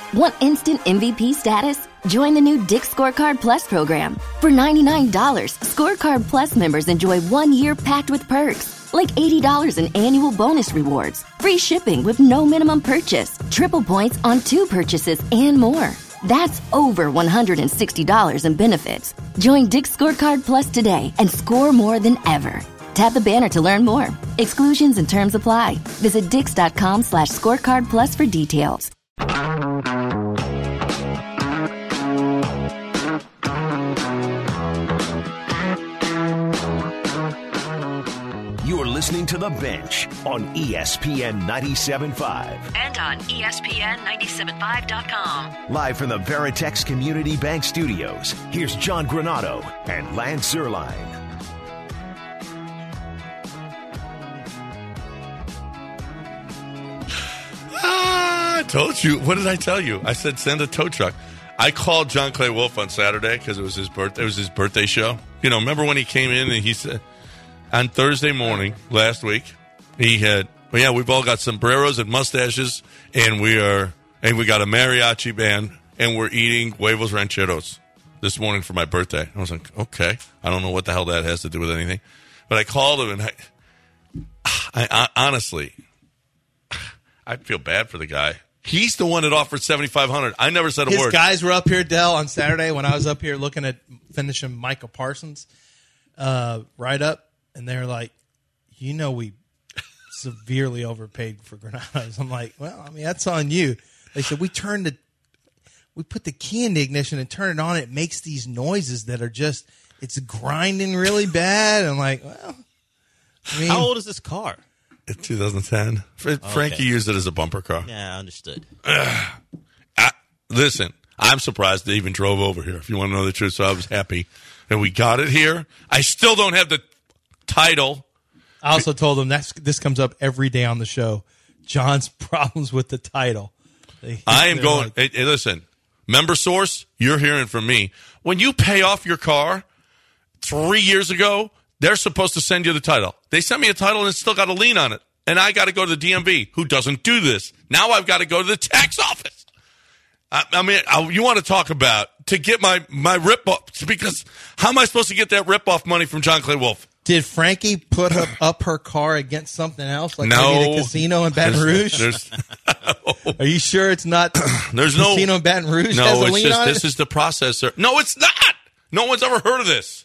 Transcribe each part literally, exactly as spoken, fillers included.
Want instant M V P status? Join the new Dick's Scorecard Plus program. For ninety-nine dollars, Scorecard Plus members enjoy one year packed with perks, like eighty dollars in annual bonus rewards, free shipping with no minimum purchase, triple points on two purchases, and more. That's over one hundred sixty dollars in benefits. Join Dick's Scorecard Plus today and score more than ever. Tap the banner to learn more. Exclusions and terms apply. Visit dix.com slash scorecard plus for details. You're listening to The Bench on E S P N ninety-seven point five. And on E S P N ninety-seven point five dot com. Live from the Veritex Community Bank Studios, here's John Granato and Lance Zierlein. I told you. What did I tell you? I said send a tow truck. I called John Clay Wolf on Saturday because it was his birthday. It was his birthday show. You know, remember when he came in and he said on Thursday morning last week he had, well, yeah, we've all got sombreros and mustaches, and we are, and we got a mariachi band, and we're eating huevos rancheros this morning for my birthday. I was like, okay, I don't know what the hell that has to do with anything, but I called him and I, I, I honestly, I feel bad for the guy. He's the one that offered seventy-five hundred dollars. I never said a His word. His guys were up here, Dell, on Saturday when I was up here looking at finishing Micah Parsons uh, right up, and they're like, you know, we severely overpaid for Granados. I'm like, well, I mean, that's on you. They said, we turned the, we put the key in the ignition and turn it on. It makes these noises that are just, it's grinding really bad. I'm like, well, I mean, how old is this car? twenty ten. Okay. Frankie used it as a bumper car. Yeah, I understood. Uh, I, listen, I'm surprised they even drove over here, if you want to know the truth. So I was happy that we got it here. I still don't have the title. I also told them that's, this comes up every day on the show. John's problems with the title. They, I am going, like, hey, hey, listen, member source, you're hearing from me. When you pay off your car three years ago, they're supposed to send you the title. They sent me a title and it's still got a lien on it. And I got to go to the D M V, who doesn't do this. Now I've got to go to the tax office. I, I mean, I, you want to talk about to get my, my rip-off, because how am I supposed to get that rip-off money from John Clay Wolf? Did Frankie put up, up her car against something else, like no, maybe the casino in Baton Rouge? There's, there's, Are you sure it's not there's the no, casino in Baton Rouge no, has a it's lien just, on this it? is the processor. No, it's not. No one's ever heard of this.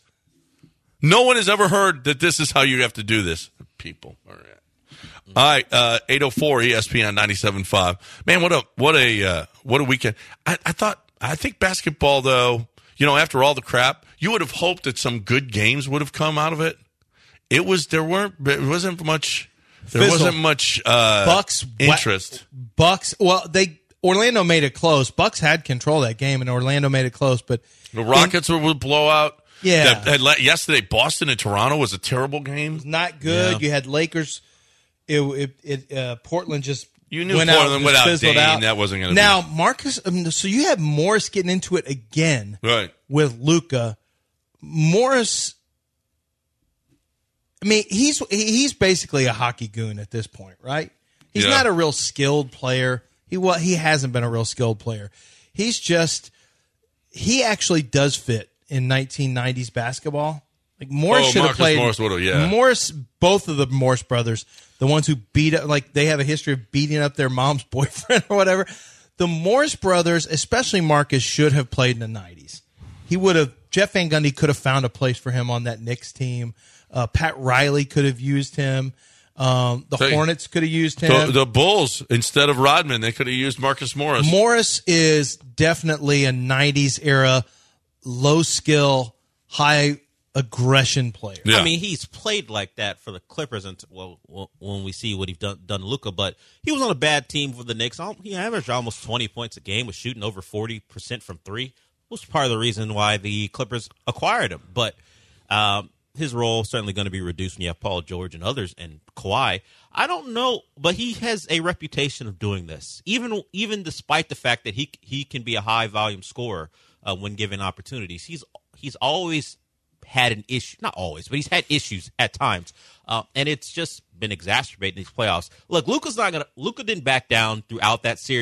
No one has ever heard that this is how you have to do this. People. All right. All right, uh, eight oh four E S P N ninety-seven point five. Man, what a what a uh, what a weekend. I, I thought I think basketball, though, you know, after all the crap, you would have hoped that some good games would have come out of it. It was there weren't it wasn't much there Fizzle. wasn't much uh, Bucks interest. Bucks. Well, they Orlando made it close. Bucks had control of that game, and Orlando made it close. But The Rockets in, were a blowout. Yeah. That, that, yesterday, Boston and Toronto was a terrible game. Not good. Yeah. You had Lakers. It, it, it uh, Portland just You knew went Portland out, without fizzled Dane. out. That wasn't going to Now, Marcus, um, so you have Morris getting into it again right. with Luka. Morris, I mean, he's he's basically a hockey goon at this point, right? He's Yeah. not a real skilled player. He well, he hasn't been a real skilled player. He's just he actually does fit in nineteen nineties basketball. Like Morris Oh, should have Marcus played. Morris would've, yeah. Morris, both of the Morris brothers, the ones who beat up, like they have a history of beating up their mom's boyfriend or whatever. The Morris brothers, especially Marcus, should have played in the nineties. He would have. Jeff Van Gundy could have found a place for him on that Knicks team. Uh, Pat Riley could have used him. Um, the So, Hornets could have used him. The, the Bulls, instead of Rodman, they could have used Marcus Morris. Morris is definitely a nineties era, low skill, high aggression player. Yeah. I mean, he's played like that for the Clippers until, well, when we see what he's done, done to Luka. But he was on a bad team for the Knicks. He averaged almost twenty points a game, was shooting over forty percent from three. Was part of the reason why the Clippers acquired him. But um, his role is certainly going to be reduced when you have Paul George and others and Kawhi. I don't know, but he has a reputation of doing this, even even despite the fact that he he can be a high volume scorer uh, when given opportunities. He's he's always had an issue, not always, but he's had issues at times, uh, and it's just been exacerbated in these playoffs. Look, Luka's not gonna. Luka didn't back down throughout that series.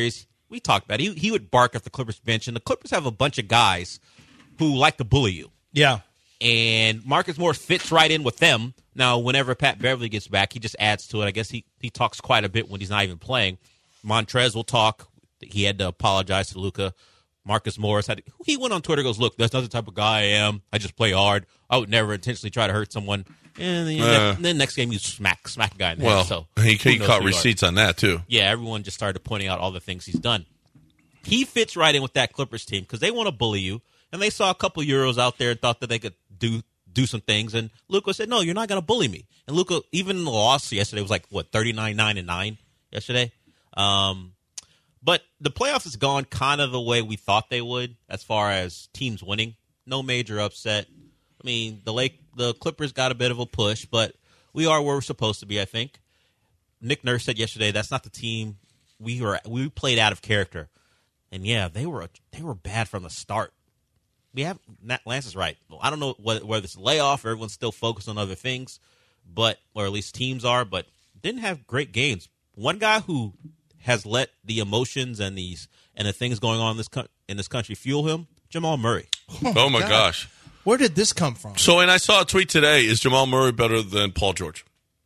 we talked about it. He, he would bark at the Clippers bench, and the Clippers have a bunch of guys who like to bully you. Yeah. And Marcus Morris fits right in with them. Now, whenever Pat Beverly gets back, he just adds to it. I guess he, he talks quite a bit when he's not even playing. Montrez will talk. He had to apologize to Luka. Marcus Morris had to, he went on Twitter and goes, look, that's not the type of guy I am. I just play hard. I would never intentionally try to hurt someone. And then, uh, then next game you smack smack a guy in the well, head. So he, he caught receipts on that, too. Yeah, everyone just started pointing out all the things he's done. He fits right in with that Clippers team because they want to bully you. And they saw a couple Euros out there and thought that they could do do some things. And Luka said, no, you're not going to bully me. And Luka, even in the loss yesterday, was like, what, thirty-nine nine and nine yesterday? Um, but the playoffs has gone kind of the way we thought they would as far as teams winning. No major upset. I mean, the Lake, the Clippers got a bit of a push, but we are where we're supposed to be, I think. Nick Nurse said yesterday, that's not the team. We were we played out of character. And, yeah, they were they were bad from the start. We have Lance is right. I don't know whether, whether it's a layoff or everyone's still focused on other things, but or at least teams are, but didn't have great games. One guy who has let the emotions and these and the things going on in this in this country fuel him, Jamal Murray. Oh, oh my God. gosh. Where did this come from? So, and I saw a tweet today, is Jamal Murray better than Paul George?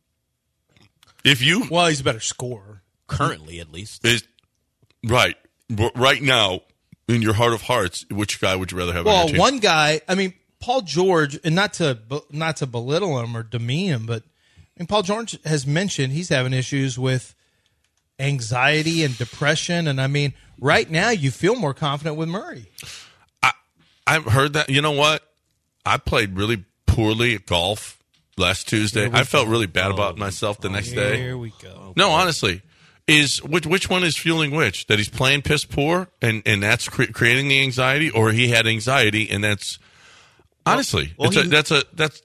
If you Well, he's a better scorer. Currently, at least. Is right. Right now, in your heart of hearts, which guy would you rather have? Well, on your team? one guy. I mean, Paul George, and not to not to belittle him or demean him, but I mean, Paul George has mentioned he's having issues with anxiety and depression, and I mean, right now you feel more confident with Murray. I I've heard that. You know what? I played really poorly at golf last Tuesday. I felt really bad about myself the next day. Here we go. No, honestly. Is which which one is fueling which? That he's playing piss poor and, and that's cre- creating the anxiety, or he had anxiety and that's honestly well, it's he, a, that's a that's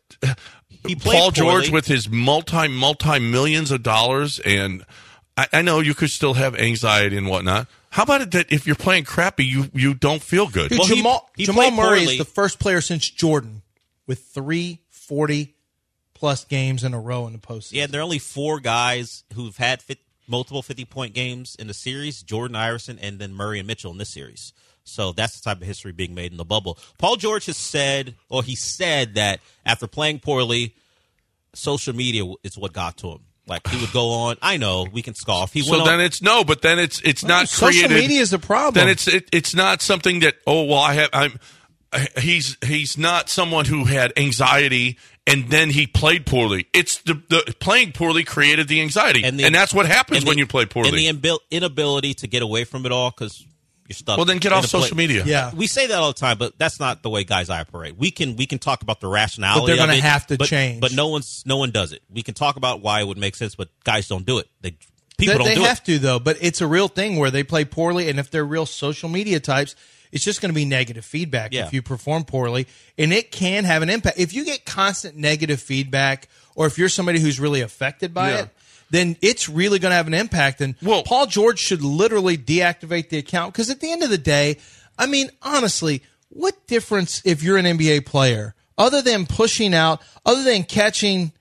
he played Paul George poorly. with his multi multi millions of dollars, and I, I know you could still have anxiety and whatnot. How about it that if you're playing crappy, you, you don't feel good? Dude, Well, he- Jamal, he Jamal played Murray poorly. is the first player since Jordan with three forty plus games in a row in the postseason. Yeah, there are only four guys who've had fit, multiple fifty-point games in the series, Jordan Iverson and then Murray and Mitchell in this series. So that's the type of history being made in the bubble. Paul George has said, or he said that after playing poorly, social media is what got to him. Like, he would go on. I know, we can scoff. He So went then on, it's no, but then it's it's No, not social created. media is the problem. Then it's it, it's not something that oh well I have I'm he's he's not someone who had anxiety and then he played poorly. It's the, the playing poorly created the anxiety, and, the- that's what happens and when the- you play poorly. And the inbil- inability to get away from it all because you're stuck. Well, then get in off a play- social media. Yeah. We say that all the time, but that's not the way guys operate. We can we can talk about the rationality, But they're of gonna it, have to but, change. But no one's no one does it. We can talk about why it would make sense, but guys don't do it. They people They, don't they do have it. to, though, but it's a real thing where they play poorly, and if they're real social media types, it's just going to be negative feedback Yeah. if you perform poorly, and it can have an impact. If you get constant negative feedback, or if you're somebody who's really affected by Yeah. it, then it's really going to have an impact. And Well- Paul George should literally deactivate the account, because at the end of the day, I mean, honestly, what difference if you're an N B A player, other than pushing out, other than catching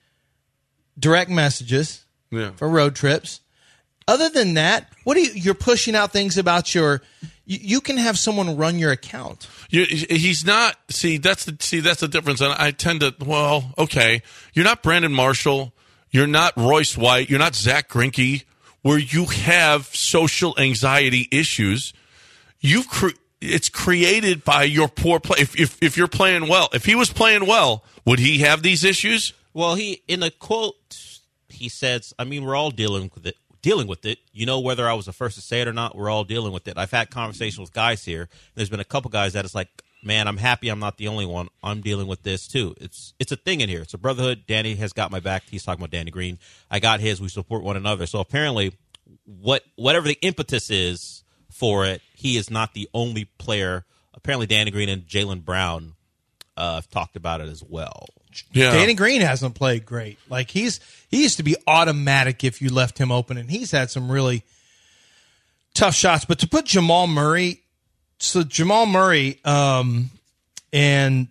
direct messages Yeah. for road trips? Other than that, what do you, you're pushing out things about your, you, you can have someone run your account. You, he's not. See, that's the see that's the difference. And I tend to. Well, okay, you're not Brandon Marshall. You're not Royce White. You're not Zach Greinke, where you have social anxiety issues. You've cre- it's created by your poor play. If, if if you're playing well, if he was playing well, would he have these issues? Well, he in a quote he says, "I mean, we're all dealing with it. Dealing with it. You know, whether I was the first to say it or not, we're all dealing with it." I've had conversations with guys here. There's been a couple guys that it's like, man, I'm happy I'm not the only one. I'm dealing with this too. It's it's a thing in here. It's a brotherhood. Danny has got my back. He's talking about Danny Green. I got his. We support one another. So apparently, what whatever the impetus is for it, he is not the only player. Apparently, Danny Green and Jaylen Brown uh, have talked about it as well. Yeah, Danny Green hasn't played great. Like he's he used to be automatic if you left him open, and he's had some really tough shots. But to put Jamal Murray, so Jamal Murray, um, and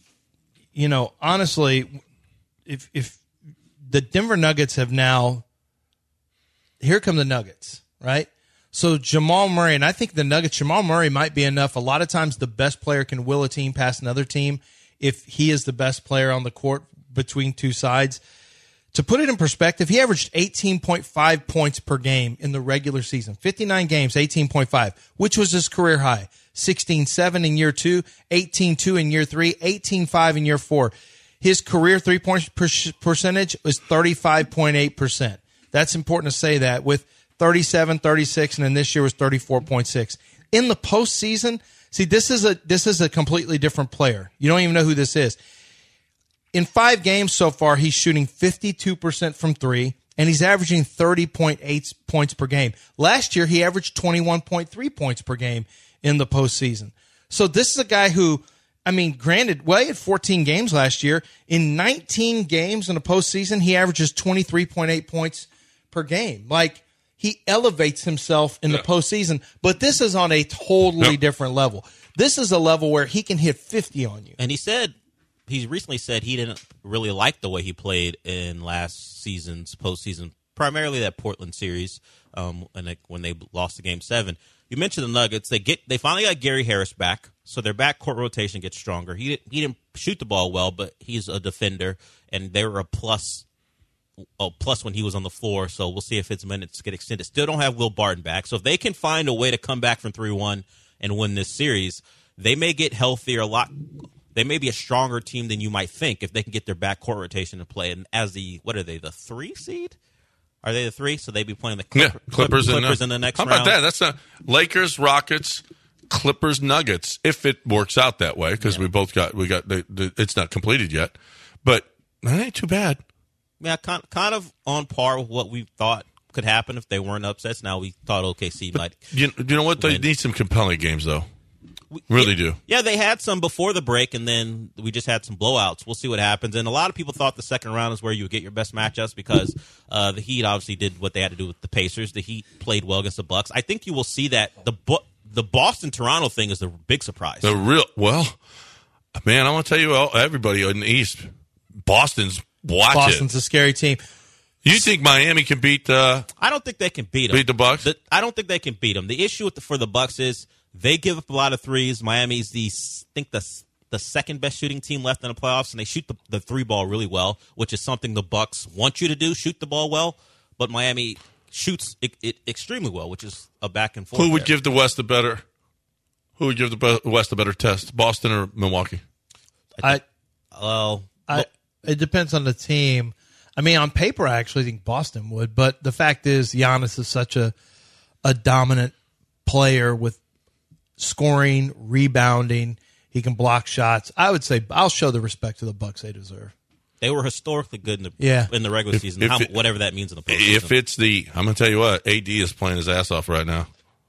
you know, honestly, if if the Denver Nuggets have now, here come the Nuggets, right? So Jamal Murray, and I think the Nuggets, Jamal Murray might be enough. A lot of times the best player can will a team past another team if he is the best player on the court between two sides. To put it in perspective, he averaged eighteen point five points per game in the regular season. fifty-nine games, eighteen point five, which was his career high. sixteen seven in year two, eighteen two in year three, eighteen five in year four. His career three-point per- percentage was thirty-five point eight percent. That's important to say that with thirty-seven, thirty-six, and then this year was thirty-four point six. In the postseason, see, this is a this is a completely different player. You don't even know who this is. In five games so far, he's shooting fifty-two percent from three, and he's averaging thirty point eight points per game. Last year, he averaged twenty-one point three points per game in the postseason. So this is a guy who, I mean, granted, well, he had fourteen games last year. In nineteen games in the postseason, he averages twenty-three point eight points per game. Like, he elevates himself in the postseason, but this is on a totally yep. different level. This is a level where he can hit fifty on you. And he said, he recently said he didn't really like the way he played in last season's postseason, primarily that Portland series um, when, they, when they lost the game seven. You mentioned the Nuggets. They get they finally got Gary Harris back, so their backcourt rotation gets stronger. He didn't, he didn't shoot the ball well, but he's a defender, and they were a plus Oh, plus when he was on the floor, so we'll see if his minutes get extended. Still don't have Will Barton back, so if they can find a way to come back from three one and win this series, they may get healthier a lot. They may be a stronger team than you might think if they can get their backcourt rotation to play. And as the, what are they, the three seed? Are they the three? So they'd be playing the Clipper, yeah, Clippers, Clippers in, in the next round. round. How about that? That's a Lakers, Rockets, Clippers, Nuggets, if it works out that way, because yeah. we both got, we got the, the, it's not completed yet. But that ain't too bad. Yeah, kind kind of on par with what we thought could happen if they weren't upsets. Now we thought O K C but might. You, you know what? They win. Need some compelling games, though. We, really yeah, do. Yeah, they had some before the break, and then we just had some blowouts. We'll see what happens. And a lot of people thought the second round is where you would get your best matchups because uh, the Heat obviously did what they had to do with the Pacers. The Heat played well against the Bucks. I think you will see that the the Boston Toronto thing is the big surprise. The real well, man. I want to tell you, everybody in the East, Boston's. Watch Boston's it. a scary team. You think Miami can beat? Uh, I don't think they can beat them. Beat the Bucks. The, I don't think they can beat them. The issue with the, for the Bucks is they give up a lot of threes. Miami's the I think the the second best shooting team left in the playoffs, and they shoot the, the three ball really well, which is something the Bucks want you to do: shoot the ball well. But Miami shoots it, it extremely well, which is a back and forth. Who would there. give the West a better? Who would give the West a better test? Boston or Milwaukee? I well, I it depends on the team. I mean, on paper, I actually think Boston would, but the fact is, Giannis is such a a dominant player with scoring, rebounding. He can block shots. I would say I'll show the respect to the Bucks they deserve. They were historically good in the yeah. in the regular if, season, if how, it, whatever that means in the postseason. If it's the, I'm going to tell you what, A D is playing his ass off right now.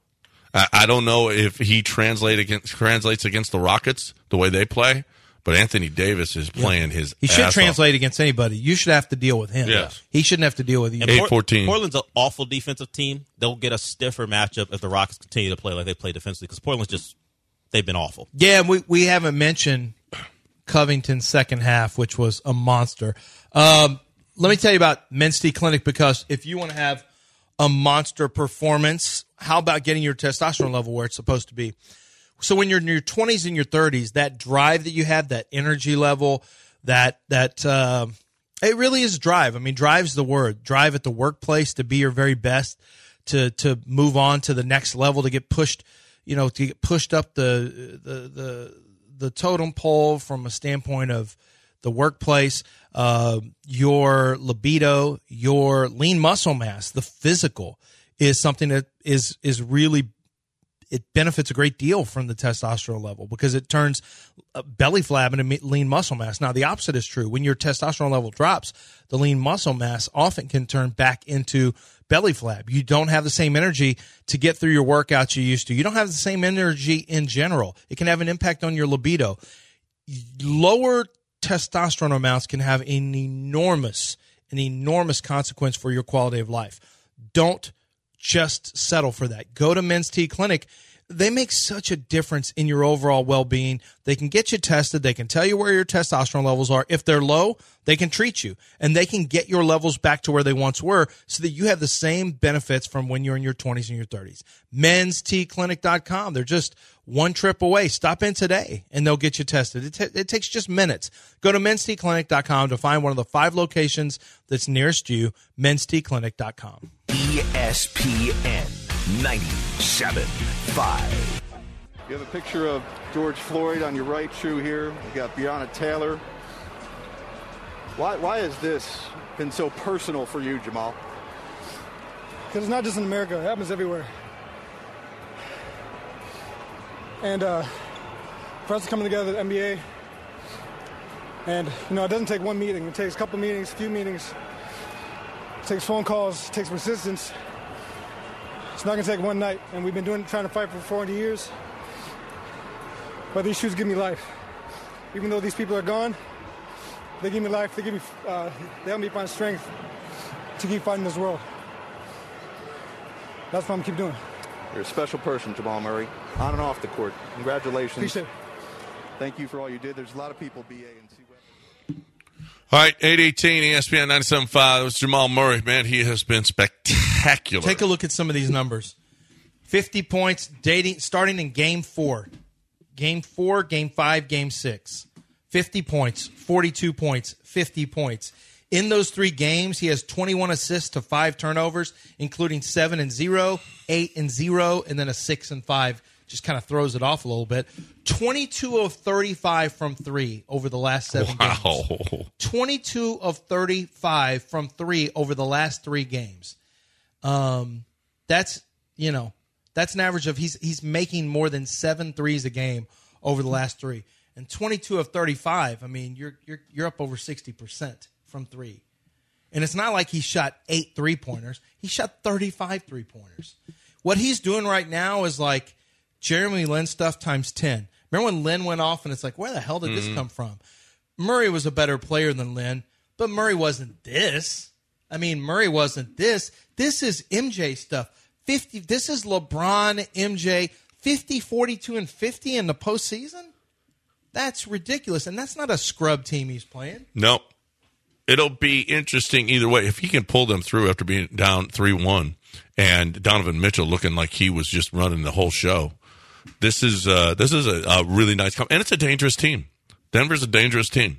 I, I don't know if he translate against, translates against the Rockets the way they play. But Anthony Davis is playing yeah. his He should ass translate off. against anybody. You should have to deal with him. Yes. He shouldn't have to deal with you. eight fourteen. Portland's an awful defensive team. They'll get a stiffer matchup if the Rockets continue to play like they play defensively because Portland's just, they've been awful. Yeah, we, we haven't mentioned Covington's second half, which was a monster. Um, let me tell you about Men's T Clinic because if you want to have a monster performance, how about getting your testosterone level where it's supposed to be? So when you're in your twenties and your thirties, that drive that you have, that energy level, that that uh, it really is drive. I mean, drive's the word. Drive at the workplace to be your very best, to to move on to the next level, to get pushed, you know, to get pushed up the the the, the totem pole from a standpoint of the workplace, uh, your libido, your lean muscle mass, the physical is something that is is really. It benefits a great deal from the testosterone level because it turns belly flab into lean muscle mass. Now, the opposite is true. When your testosterone level drops, the lean muscle mass often can turn back into belly flab. You don't have the same energy to get through your workouts you used to. You don't have the same energy in general. It can have an impact on your libido. Lower testosterone amounts can have an enormous, an enormous consequence for your quality of life. Don't just settle for that. Go to Men's T Clinic. They make such a difference in your overall well-being. They can get you tested. They can tell you where your testosterone levels are. If they're low, they can treat you, and they can get your levels back to where they once were so that you have the same benefits from when you're in your twenties and your thirties. mens t clinic dot com. They're just one trip away. Stop in today, and they'll get you tested. It, t- it takes just minutes. Go to mens t clinic dot com to find one of the five locations that's nearest you, mens t clinic dot com. E S P N ninety-seven point five. You have a picture of George Floyd on your right shoe here. You got Breonna Taylor. Why, why has this been so personal for you, Jamal? Because it's not just in America. It happens everywhere. And uh, for us to come together, the N B A, and, you know, it doesn't take one meeting. It takes a couple meetings, a few meetings. It takes phone calls. It takes persistence. It's not going to take one night. And we've been doing, trying to fight for four hundred years. But these shoes give me life. Even though these people are gone, they give me life. They give me, uh, they help me find strength to keep fighting this world. That's what I'm going to keep doing. You're a special person, Jamal Murray, on and off the court. Congratulations. Appreciate it. Thank you for all you did. There's a lot of people, B A and C. All right, eight eighteen E S P N ninety-seven point five. That was Jamal Murray. Man, he has been spectacular. Take a look at some of these numbers. fifty points dating starting in game four. Game four, game five, game six. fifty points, forty-two points, fifty points. In those three games, he has twenty-one assists to five turnovers, including seven and zero, eight and zero, and then a six and five. Just kind of throws it off a little bit. twenty-two of thirty-five from three over the last seven wow. games. twenty-two of thirty-five from three over the last three games. Um, that's, you know, that's an average of he's he's making more than seven threes a game over the last three. And twenty-two of thirty-five, I mean, you're you're you're up over sixty percent from three. And it's not like he shot eight three-pointers. He shot thirty-five three-pointers. What he's doing right now is like Jeremy Lin stuff times ten. Remember when Lin went off and it's like, where the hell did mm-hmm. this come from? Murray was a better player than Lin, but Murray wasn't this. I mean, Murray wasn't this. This is M J stuff. fifty. This is LeBron, M J, fifty, forty-two, and fifty in the postseason? That's ridiculous. And that's not a scrub team he's playing. Nope. It'll be interesting either way. If he can pull them through after being down three one and Donovan Mitchell looking like he was just running the whole show. This is uh, this is a, a really nice com- and it's a dangerous team. Denver's a dangerous team.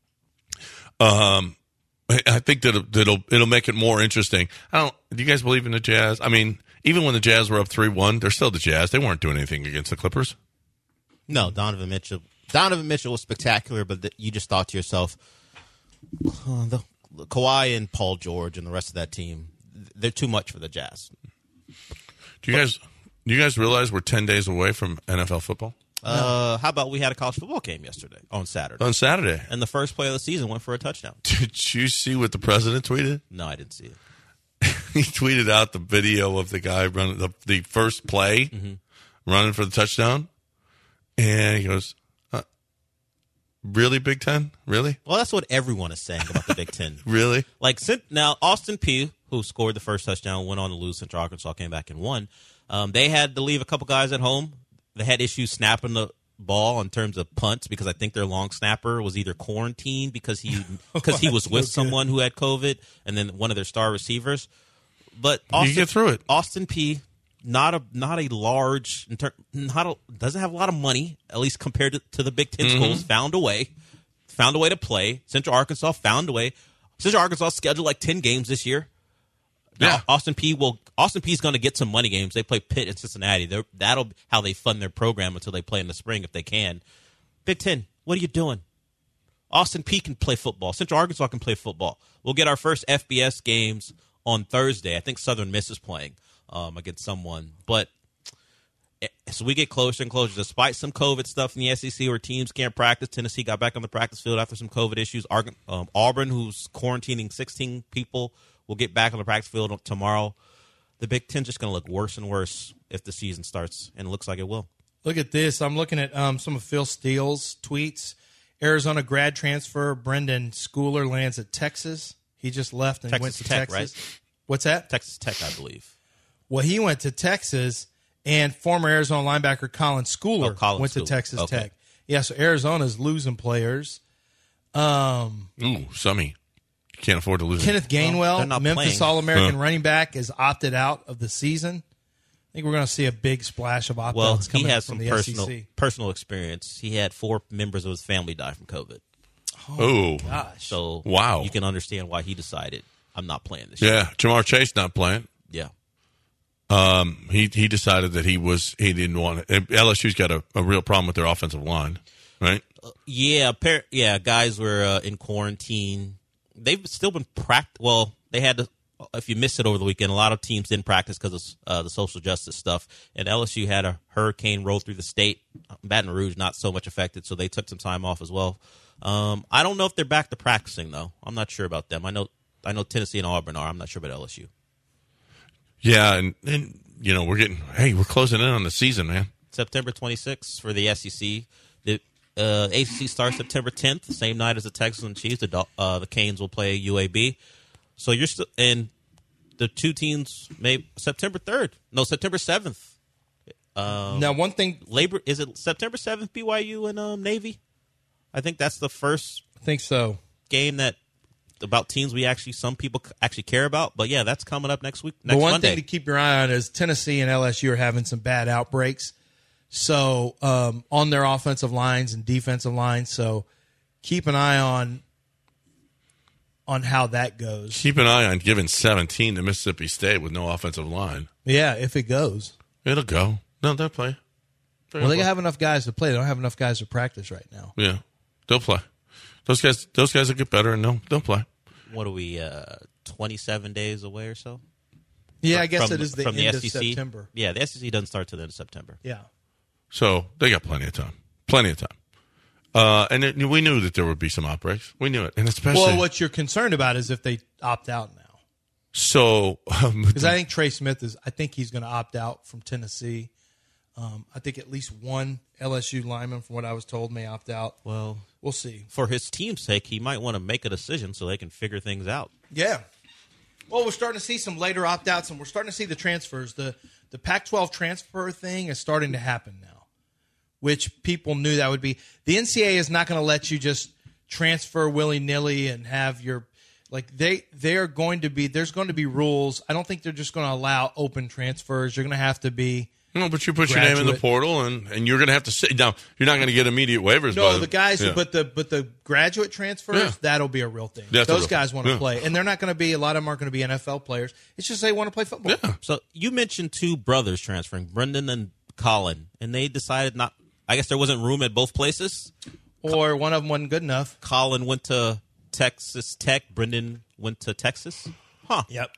Um, I think that it'll, it'll it'll make it more interesting. I don't. Do you guys believe in the Jazz? I mean, even when the Jazz were up three one, they're still the Jazz. They weren't doing anything against the Clippers. No, Donovan Mitchell. Donovan Mitchell was spectacular, but the, you just thought to yourself, oh, the, the Kawhi and Paul George and the rest of that team, they're too much for the Jazz. Do you guys? Do you guys realize we're ten days away from N F L football? Uh, how about we had a college football game yesterday on Saturday? On Saturday, and the first play of the season went for a touchdown. Did you see what the president tweeted? No, I didn't see it. He tweeted out the video of the guy running the, the first play, mm-hmm. running for the touchdown, and he goes, uh, "Really, Big Ten? Really?" Well, that's what everyone is saying about the Big Ten. Really? Like now, Austin Peay, who scored the first touchdown, went on to lose. Central Arkansas came back and won. Um, they had to leave a couple guys at home. They had issues snapping the ball in terms of punts because I think their long snapper was either quarantined because he because he was with so someone who had COVID, and then one of their star receivers. But Austin, you get through it. Austin Peay, not a not a large, not a, doesn't have a lot of money, at least compared to, to the Big Ten mm-hmm. schools. Found a way, found a way to play. Central Arkansas found a way. Central Arkansas scheduled like ten games this year. Now, yeah. Austin Peay will. Austin Peay is going to get some money games. They play Pitt and Cincinnati. They're, that'll be how they fund their program until they play in the spring if they can. Big Ten, what are you doing? Austin Peay can play football. Central Arkansas can play football. We'll get our first F B S games on Thursday. I think Southern Miss is playing um, against someone. But as we get closer and closer, despite some COVID stuff in the S E C where teams can't practice, Tennessee got back on the practice field after some COVID issues. Um, Auburn, who's quarantining sixteen people, will get back on the practice field tomorrow. The Big Ten's just going to look worse and worse if the season starts, and it looks like it will. Look at this. I'm looking at um, some of Phil Steele's tweets. Arizona grad transfer Brendan Schooler lands at Texas. He just left and Texas went to Tech, Texas. Right? What's that? Texas Tech, I believe. Well, he went to Texas, and former Arizona linebacker Colin Schooler Oh, Colin went Schooler. to Texas Okay. Tech. Yeah, so Arizona's losing players. Um, Ooh, Summy. You can't afford to lose. Kenneth they're Gainwell, not Memphis playing. All-American Huh. running back, is opted out of the season. I think we're going to see a big splash of opt-outs Well, he coming has from some the personal S E C. personal experience. He had four members of his family die from COVID. Oh, Gosh. So Wow. you can understand why he decided, I'm not playing this year. yeah. Jamar Chase not playing. Yeah. Um, he he decided that he was he didn't want it. L S U's got a, a real problem with their offensive line, right? Yeah, par- yeah. Guys were uh, in quarantine. They've still been pract. Well, they had to. If you missed it over the weekend, a lot of teams didn't practice because of uh, the social justice stuff. And L S U had a hurricane roll through the state. Baton Rouge not so much affected, so they took some time off as well. Um, I don't know if they're back to practicing though. I'm not sure about them. I know I know Tennessee and Auburn are. I'm not sure about L S U. Yeah, and, and you know we're getting hey we're closing in on the season, man. September twenty-sixth for the S E C. The uh, A C C starts September tenth, same night as the Texans and Chiefs. The Dol- uh, the Canes will play U A B. So you're still and the two teams may September third. No, September seventh. Um, Now, one thing, Labor is it September seventh? B Y U and um, Navy. I think that's the first I think so. game that about teams we actually some people actually care about. But yeah, that's coming up next week. The Next one Monday. thing to keep your eye on is Tennessee and L S U are having some bad outbreaks. So um, on their offensive lines and defensive lines. So keep an eye on on how that goes. Keep an eye on giving seventeen to Mississippi State with no offensive line. Yeah, if it goes. It'll go. No, they'll play. They're Well, they gonna have enough guys to play. They don't have enough guys to practice right now. play. Yeah, they'll play. Those guys, those guys will get better, and they'll they'll play. What are we? Uh, twenty-seven days away or so. Yeah, I guess from, it is the from end the of S E C. September. Yeah, the S E C doesn't start till the end of September. Yeah. So they got plenty of time. Plenty of time. Uh, and it, we knew that there would be some outbreaks. We knew it, and especially Well, what you're concerned about is if they opt out now. so. Um, Because I think Trey Smith is, I think he's going to opt out from Tennessee. Um, I think at least one L S U lineman, from what I was told, may opt out. Well, We'll see. for his team's sake, he might want to make a decision so they can figure things out. Yeah. Well, we're starting to see some later opt outs, and we're starting to see the transfers. The the Pac twelve transfer thing is starting to happen now, which people knew that would be. The N C double A is not going to let you just transfer willy nilly and have your like they they are going to be there's going to be rules. I don't think they're just going to allow open transfers. You're going to have to be. No, but you put your name in the Graduate. portal, and, and you're going to have to sit down. You're not going to get immediate waivers. by No, the guys, yeah. but the but the graduate transfers, Yeah. that'll be a real thing. That's a Those real guys thing. want to Yeah. play, and they're not going to be. A lot of them aren't going to be N F L players. It's just they want to play football. Yeah. So you mentioned two brothers transferring, Brendan and Colin, and they decided not. I guess there wasn't room at both places. Or one of them wasn't good enough. Colin went to Texas Tech. Brendan went to Texas. Huh. Yep.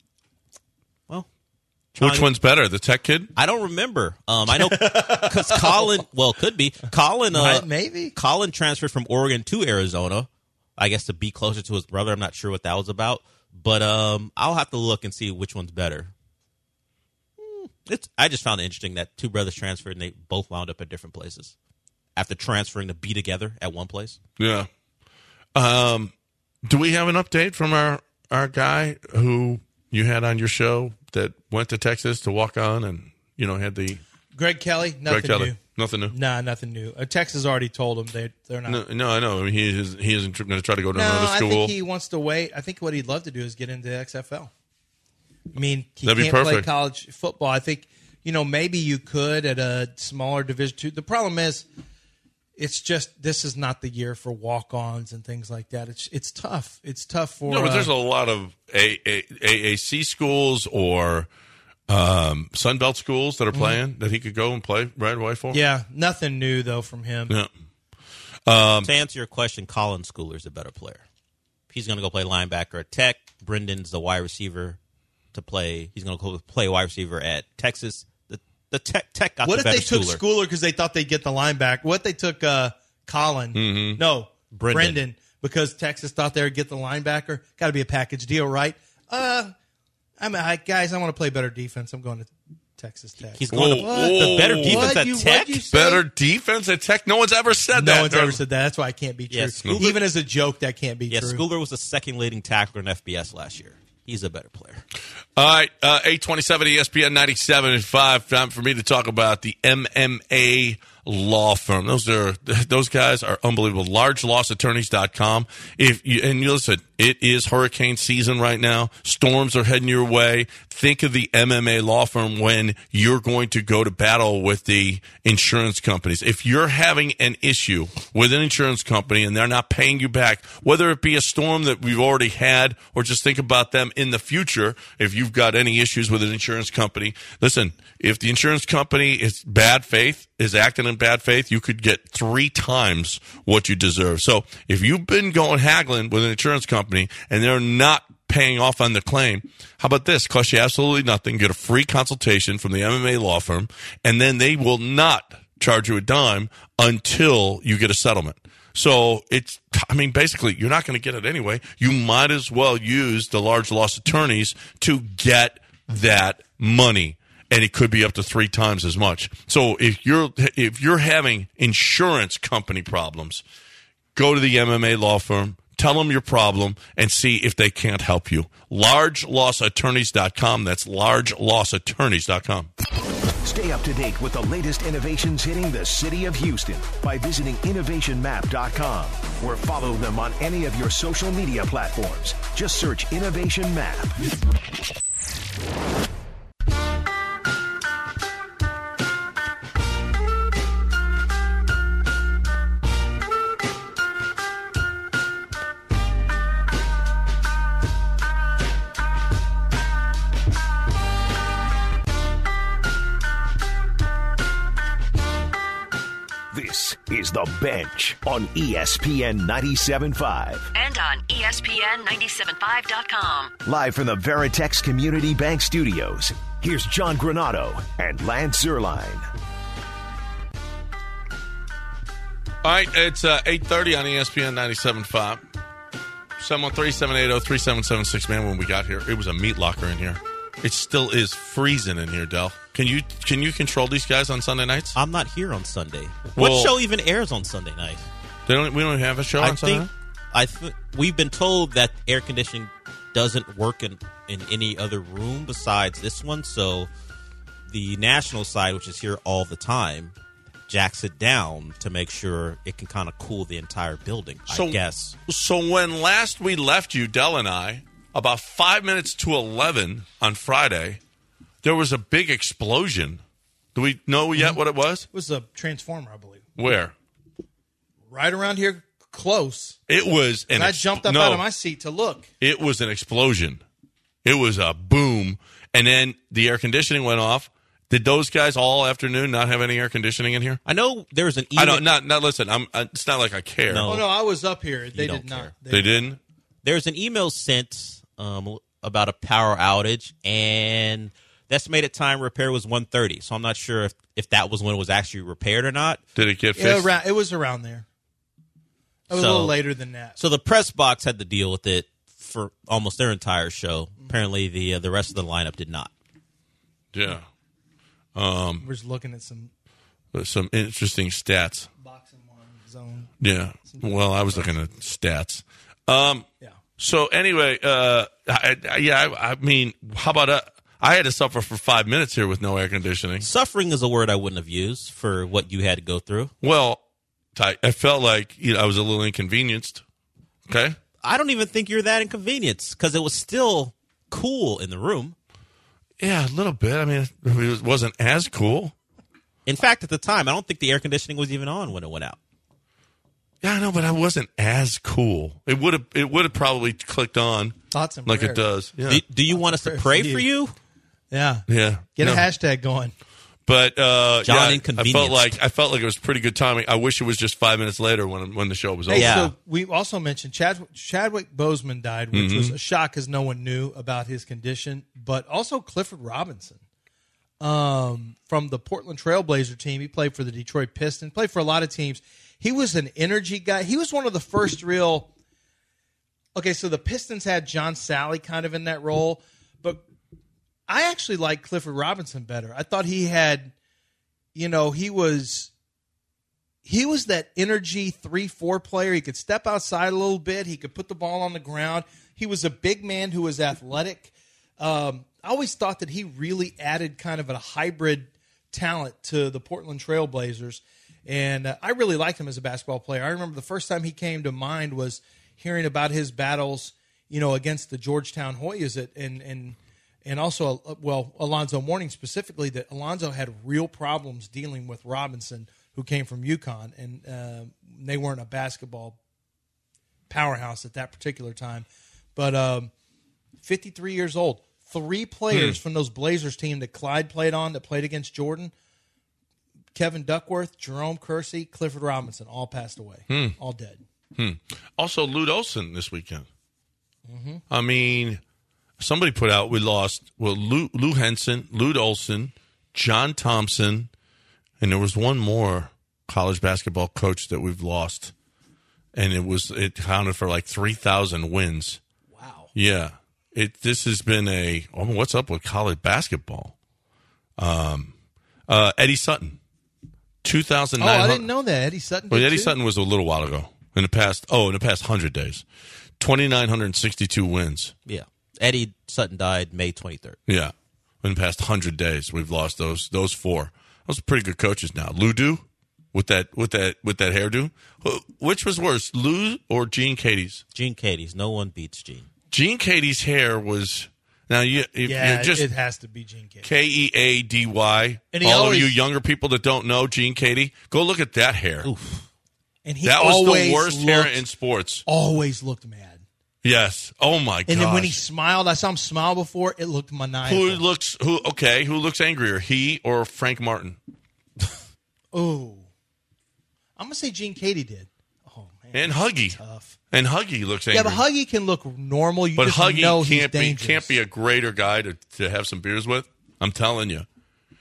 Well, Which Trying- one's better, the Tech kid? I don't remember. Um, I know because Colin. Well, could be Colin. Uh, Might- maybe. Colin transferred from Oregon to Arizona. I guess to be closer to his brother. I'm not sure what that was about, but um, I'll have to look and see which one's better. Hmm, It's. I just found it interesting that two brothers transferred and they both wound up at different places after transferring to be together at one place. Yeah. Um, do we have an update from our, our guy who you had on your show that went to Texas to walk on and, you know, had the Greg Kelly, nothing Greg Kelly? new. Nothing new. Nah, nothing new. Uh, Texas already told them they they're not. No, no, I know. I mean, he is he isn't going to try to go to No, another I school. think he wants to wait. I think what he'd love to do is get into X F L. I mean, he That'd be can't play perfect. college football. I think, you know, maybe you could at a smaller Division two. The problem is, it's just this is not the year for walk-ons and things like that. It's it's tough. It's tough for. No, but uh, there's a lot of A A C schools or um, Sunbelt schools that are playing that he could go and play right away for. yeah, nothing new though from him. Yeah. to answer your question, Colin Schooler's a better player. He's going to go play linebacker at Tech. Brendan's the wide receiver to play. He's going to go play wide receiver at Texas. The the Tech Tech got What the if better they took Schooler. Schooler because they thought they'd get the linebacker? What if they took uh, Colin? Mm-hmm. No, Brendan. Brendan. Because Texas thought they would get the linebacker. Got to be a package deal, right? Uh, I'm I, guys. I want to play better defense. I'm going to Texas Tech. He's going to Whoa. the better defense What'd at you- Tech. what'd you say? Better defense at Tech. No one's ever said that. No one's ever said that. That's why it can't be true. Yeah, Schooler- Even as a joke, that can't be Yeah, true. Schooler was the second leading tackler in F B S last year. He's a better player. All right, uh, eight twenty-seven E S P N ninety-seven and five. Time for me to talk about the M M A law firm. Those are those guys are unbelievable. large loss attorneys dot com. If you, and you listen, it is hurricane season right now. Storms are heading your way. Think of the M M A law firm when you're going to go to battle with the insurance companies. If you're having an issue with an insurance company and they're not paying you back, whether it be a storm that we've already had or just think about them in the future, if you've got any issues with an insurance company, listen, if the insurance company is bad faith, is acting in bad faith, you could get three times what you deserve. So if you've been going haggling with an insurance company and they're not paying off on the claim, how about this? Cost you absolutely nothing. Get a free consultation from the M M A law firm, and then they will not charge you a dime until you get a settlement. So it's, I mean, basically, you're not going to get it anyway. You might as well use the large loss attorneys to get that money. And it could be up to three times as much. So if you're if you're having insurance company problems, go to the M M A law firm, tell them your problem, and see if they can't help you. large loss attorneys dot com. That's large loss attorneys dot com. Stay up to date with the latest innovations hitting the city of Houston by visiting innovation map dot com or follow them on any of your social media platforms. Just search Innovation Map. This is The Bench on E S P N ninety-seven point five. And on E S P N ninety-seven point five dot com. Live from the Veritex Community Bank Studios, here's John Granado and Lance Zierlein. All right, it's uh, eight thirty on E S P N ninety-seven point five. seven one three, seven eight zero, three seven seven six. Man, when we got here, it was a meat locker in here. It still is freezing in here, Del. Can you can you control these guys on Sunday nights? I'm not here on Sunday. Well, what show even airs on Sunday night? They don't. We don't have a show I on Sunday think night? I th- we've been told that air conditioning doesn't work in, in any other room besides this one. So the national side, which is here all the time, jacks it down to make sure it can kind of cool the entire building, So- I guess. So when last we left you, Del and I, about five minutes to eleven on Friday, there was a big explosion. Do we know yet what it was? It was a transformer, I believe. Where? Right around here, close. It was an And I ex- jumped up no, out of my seat to look. It was an explosion. It was a boom. And then the air conditioning went off. Did those guys all afternoon not have any air conditioning in here? I know there was an email. I don't. Not. Not. Listen. I'm. I, it's not like I care. No. Oh, no, I was up here. They don't did not. care. They didn't. There's an email sent um, about a power outage, and the estimated time repair was one thirty. So I'm not sure if, if that was when it was actually repaired or not. Did it get Yeah, fixed? around, it was around there. It was So- a little later than that. So the press box had to deal with it for almost their entire show. Apparently, the uh, the rest of the lineup did not. Yeah. We're just looking at some Some interesting stats. boxing one zone. Yeah. Well, I was looking at stats. Um. Yeah. So anyway, uh, I, I, yeah. I, I mean, how about uh, I had to suffer for five minutes here with no air conditioning. Suffering is a word I wouldn't have used for what you had to go through. Well, I, I felt like you know I was a little inconvenienced. Okay. I don't even think you're that inconvenienced because it was still cool in the room. Yeah, a little bit. I mean, it wasn't as cool. In fact, at the time, I don't think the air conditioning was even on when it went out. Yeah, I know, but I wasn't as cool. It would have. It would have probably clicked on Thoughts and like it prayers. does. Yeah. Do, do you want us to prayers pray for for you. you? Yeah. yeah. Get No. a hashtag going. But uh, John yeah, I felt inconvenienced. like I felt like it was pretty good timing. I wish it was just five minutes later when when the show was over. Hey, Yeah. so we also mentioned Chadwick, Chadwick Boseman died, which was a shock because no one knew about his condition. But also Clifford Robinson um, from the Portland Trailblazer team. He played for the Detroit Pistons, played for a lot of teams. He was an energy guy. He was one of the first real – okay, so the Pistons had John Sally kind of in that role. But I actually liked Clifford Robinson better. I thought he had – you know, he was – he was that energy three four player. He could step outside a little bit. He could put the ball on the ground. He was a big man who was athletic. Um, I always thought that he really added kind of a hybrid talent to the Portland Trail Blazers, and uh, I really liked him as a basketball player. I remember the first time he came to mind was hearing about his battles, you know, against the Georgetown Hoyas, at, and and and also, uh, well, Alonzo Mourning specifically, that Alonzo had real problems dealing with Robinson, who came from UConn, and uh, they weren't a basketball powerhouse at that particular time. But um, fifty-three years old. Three players hmm. from those Blazers team that Clyde played on that played against Jordan, Kevin Duckworth, Jerome Kersey, Clifford Robinson, all passed away, hmm. all dead. Hmm. Also, Lute Olson this weekend. Mm-hmm. I mean, somebody put out, we lost, well, Lou, Lou Henson, Lute Olson, John Thompson, and there was one more college basketball coach that we've lost, and it was it counted for like three thousand wins. Wow. Yeah. It this has been a oh, what's up with college basketball? Um, uh, Eddie Sutton, two thousand nine. Oh, I didn't know that Eddie Sutton. Well, did Eddie too? Sutton was a little while ago in the past. Oh, in the past hundred days, twenty nine hundred sixty two wins. Yeah, Eddie Sutton died May twenty third. Yeah, in the past hundred days, we've lost those those four. Those are pretty good coaches now. Lou Do with that with that with that hairdo. Which was worse, Lou or Gene Katie's? Gene Katie's. No one beats Gene. Gene Katie's hair was now you if yeah, you're just it has to be Gene Katie. K E A D Y. And he All always, of you younger people that don't know Gene Katie, go look at that hair. Oof. And he that was always the worst looked, hair in sports. Always looked mad. Yes. Oh my god. And then when he smiled, I saw him smile before. It looked maniacal. Who looks who? Okay, who looks angrier, he or Frank Martin? Oh, I'm gonna say Gene Katie did. Oh man, and Huggy. Tough. And Huggy looks angry. Yeah, but Huggy can look normal. You but just Huggy know can't he's be dangerous. can't be a greater guy to, to have some beers with. I'm telling you.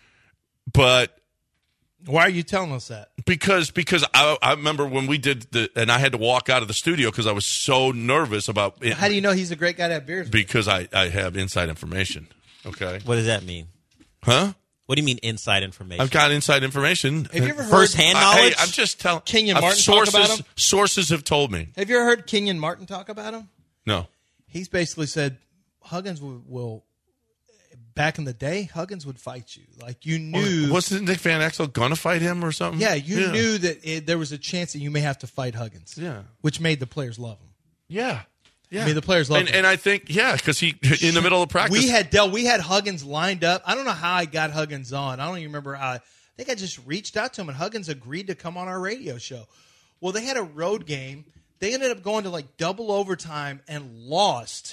But why are you telling us that? Because because I, I remember when we did the and I had to walk out of the studio because I was so nervous about it. How do you know he's a great guy to have beers with? Because I, I have inside information. Okay. What does that mean? Huh? What do you mean inside information? I've got inside information. Have you ever heard first-hand I, knowledge? hey, I'm just telling. Kenyon I've Martin sources, talk about him? Sources have told me. Have you ever heard Kenyon Martin talk about him? No. He's basically said Huggins will, will back in the day, Huggins would fight you. Like you knew. Wasn't Nick Van Exel going to fight him or something? Yeah, you yeah. knew that it, there was a chance that you may have to fight Huggins. Yeah. Which made the players love him. Yeah. Yeah. I mean, the players loved and, him. and I think, yeah, because he, in the middle of practice. We had dealt, we had Huggins lined up. I don't know how I got Huggins on. I don't even remember how. I, I think I just reached out to him, and Huggins agreed to come on our radio show. Well, they had a road game. They ended up going to like double overtime and lost.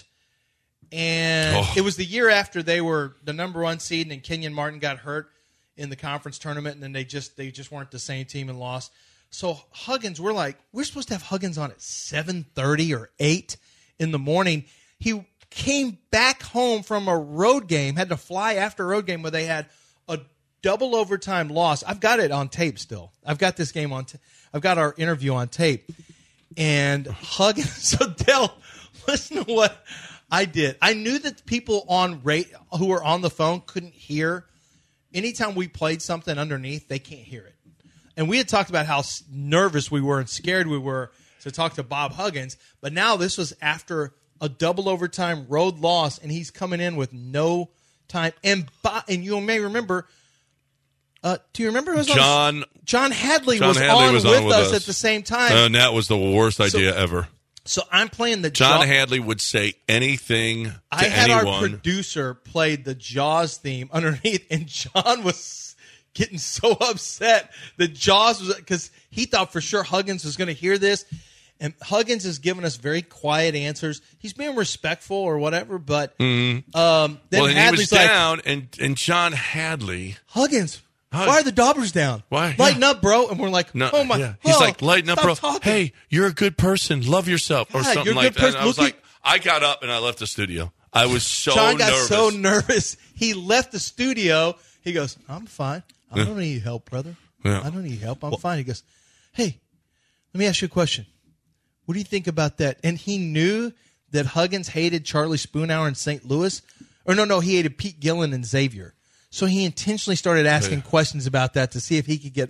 And oh. it was the year after they were the number one seed, and Kenyon Martin got hurt in the conference tournament, and then they just they just weren't the same team and lost. So Huggins, we're like, we're supposed to have Huggins on at seven thirty or eight in the morning. He came back home from a road game, had to fly after a road game where they had a double overtime loss. I've got it on tape still. I've got this game on t- I've got our interview on tape. And Huggins, so Dell, listen to what I did. I knew that people on rate who were on the phone couldn't hear. Anytime we played something underneath, they can't hear it. And we had talked about how nervous we were and scared we were to talk to Bob Huggins. But now this was after a double overtime road loss, and he's coming in with no time. And Bob, and you may remember, uh, do you remember who was John on? John Hadley John was, Hadley on, was with on with us, us at the same time. Uh, and that was the worst idea so, ever. So I'm playing the John Jaw- Hadley would say anything to I had anyone. our producer play the Jaws theme underneath, and John was getting so upset that Jaws was because he thought for sure Huggins was going to hear this. And Huggins is giving us very quiet answers. He's being respectful or whatever, but Mm-hmm. um, then well, and Hadley's he was like, down, and, and John Hadley. Huggins, Hug- why are the Daubers down? Why? Lighten Yeah. up, bro. And we're like, No, oh my, yeah. He's oh, like, lighten up, stop bro. talking. Hey, you're a good person. Love yourself, or Yeah, something you're a like good that. person. And I was Look like, at- I got up and I left the studio. I was so John got nervous. so nervous. He left the studio. He goes, I'm fine. I don't need help, brother. Yeah. I don't need help. I'm fine. He goes, hey, let me ask you a question. What do you think about that? And he knew that Huggins hated Charlie Spoonhour in Saint Louis. Or no, no, he hated Pete Gillen and Xavier. So he intentionally started asking Yeah. questions about that to see if he could get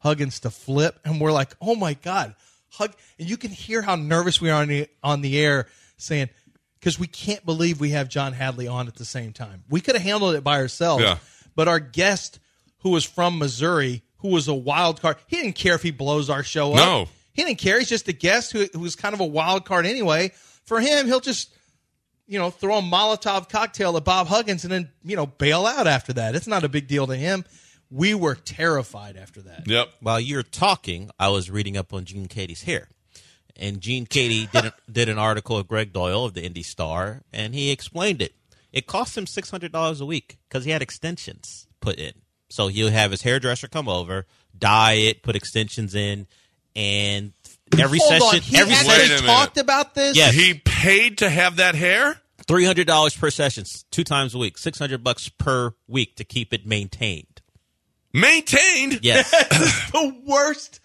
Huggins to flip, and we're like, oh my God, Hug, and you can hear how nervous we are on the, on the air saying, because we can't believe we have John Hadley on at the same time. We could have handled it by ourselves, Yeah. but our guest, who was from Missouri, who was a wild card, he didn't care if he blows our show up. No. He didn't care. He's just a guest who, who was kind of a wild card anyway. For him, he'll just, you know, throw a Molotov cocktail at Bob Huggins and then, you know, bail out after that. It's not a big deal to him. We were terrified after that. Yep. While you're talking, I was reading up on Gene Katie's hair. And Gene Katie did, a, did an article with Greg Doyle of the Indy Star, and he explained it. It cost him six hundred dollars a week because he had extensions put in. So he'll have his hairdresser come over, dye it, put extensions in, and every Hold session, on. He every actually Wait a session, minute. talked about this? Yes. He paid to have that hair? three hundred dollars per session, two times a week, six hundred bucks per week to keep it maintained. Maintained? Yes, The worst.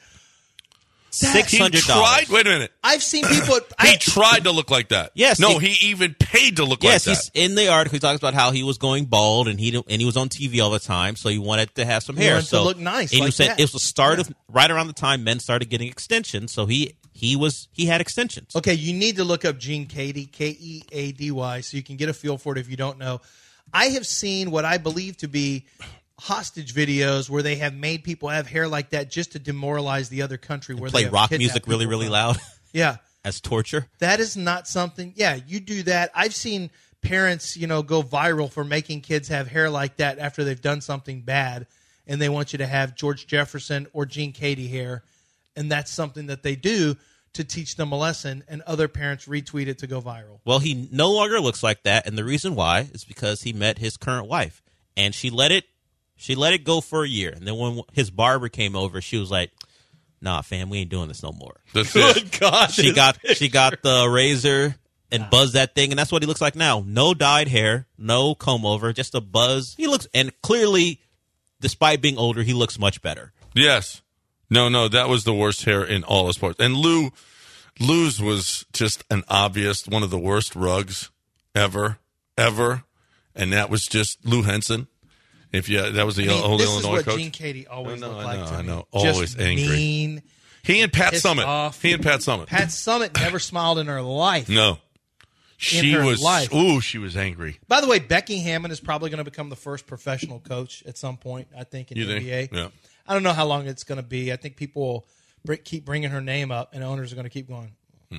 six He hundred tried? dollars. Wait a minute. I've seen people. He I, tried to look like that. Yes, No, he- he, even paid to look Yes, like he's that. in the article. He talks about how he was going bald and he and he was on T V all the time, so he wanted to have some He hair. wanted to so look nice And he like said that. it was the start of right around the time men started getting extensions. So he he was he had extensions. Okay, you need to look up Gene Katie, K E A D Y, so you can get a feel for it if you don't know. I have seen what I believe to be hostage videos where they have made people have hair like that just to demoralize the other country where Play they have rock kidnapped music really people really from. loud Yeah, as torture. that is not something. Yeah, you do that. I've seen parents, you know, go viral for making kids have hair like that after they've done something bad, and they want you to have George Jefferson or Gene Katie hair, and that's something that they do to teach them a lesson, and other parents retweet it to go viral. Well, he no longer looks like that, and the reason why is because he met his current wife, and she let it she let it go for a year, and then when his barber came over, she was like, "Nah, fam, we ain't doing this no more." That's it. Good God. She got she got the razor and buzzed that thing, and that's what he looks like now. No dyed hair, no comb over, just a buzz. He looks, and clearly, despite being older, he looks much better. Yes. No, no, that was the worst hair in all of sports. And Lou, Lou's was just an obvious, one of the worst rugs ever, ever. And that was just Lou Henson. If you, that was the I mean, old this Illinois is what coach. Gene Katie always I know, looked I like know, to I me. know. Just Always angry. mean, He and Pat pissed Summitt. off. He and Pat Summitt. Pat Summitt never smiled in her life. No. She her was, life. ooh, she was angry. By the way, Becky Hammond is probably going to become the first professional coach at some point, I think, in You the think? N B A. Yeah. I don't know how long it's going to be. I think people will br- keep bringing her name up, and owners are going to keep going,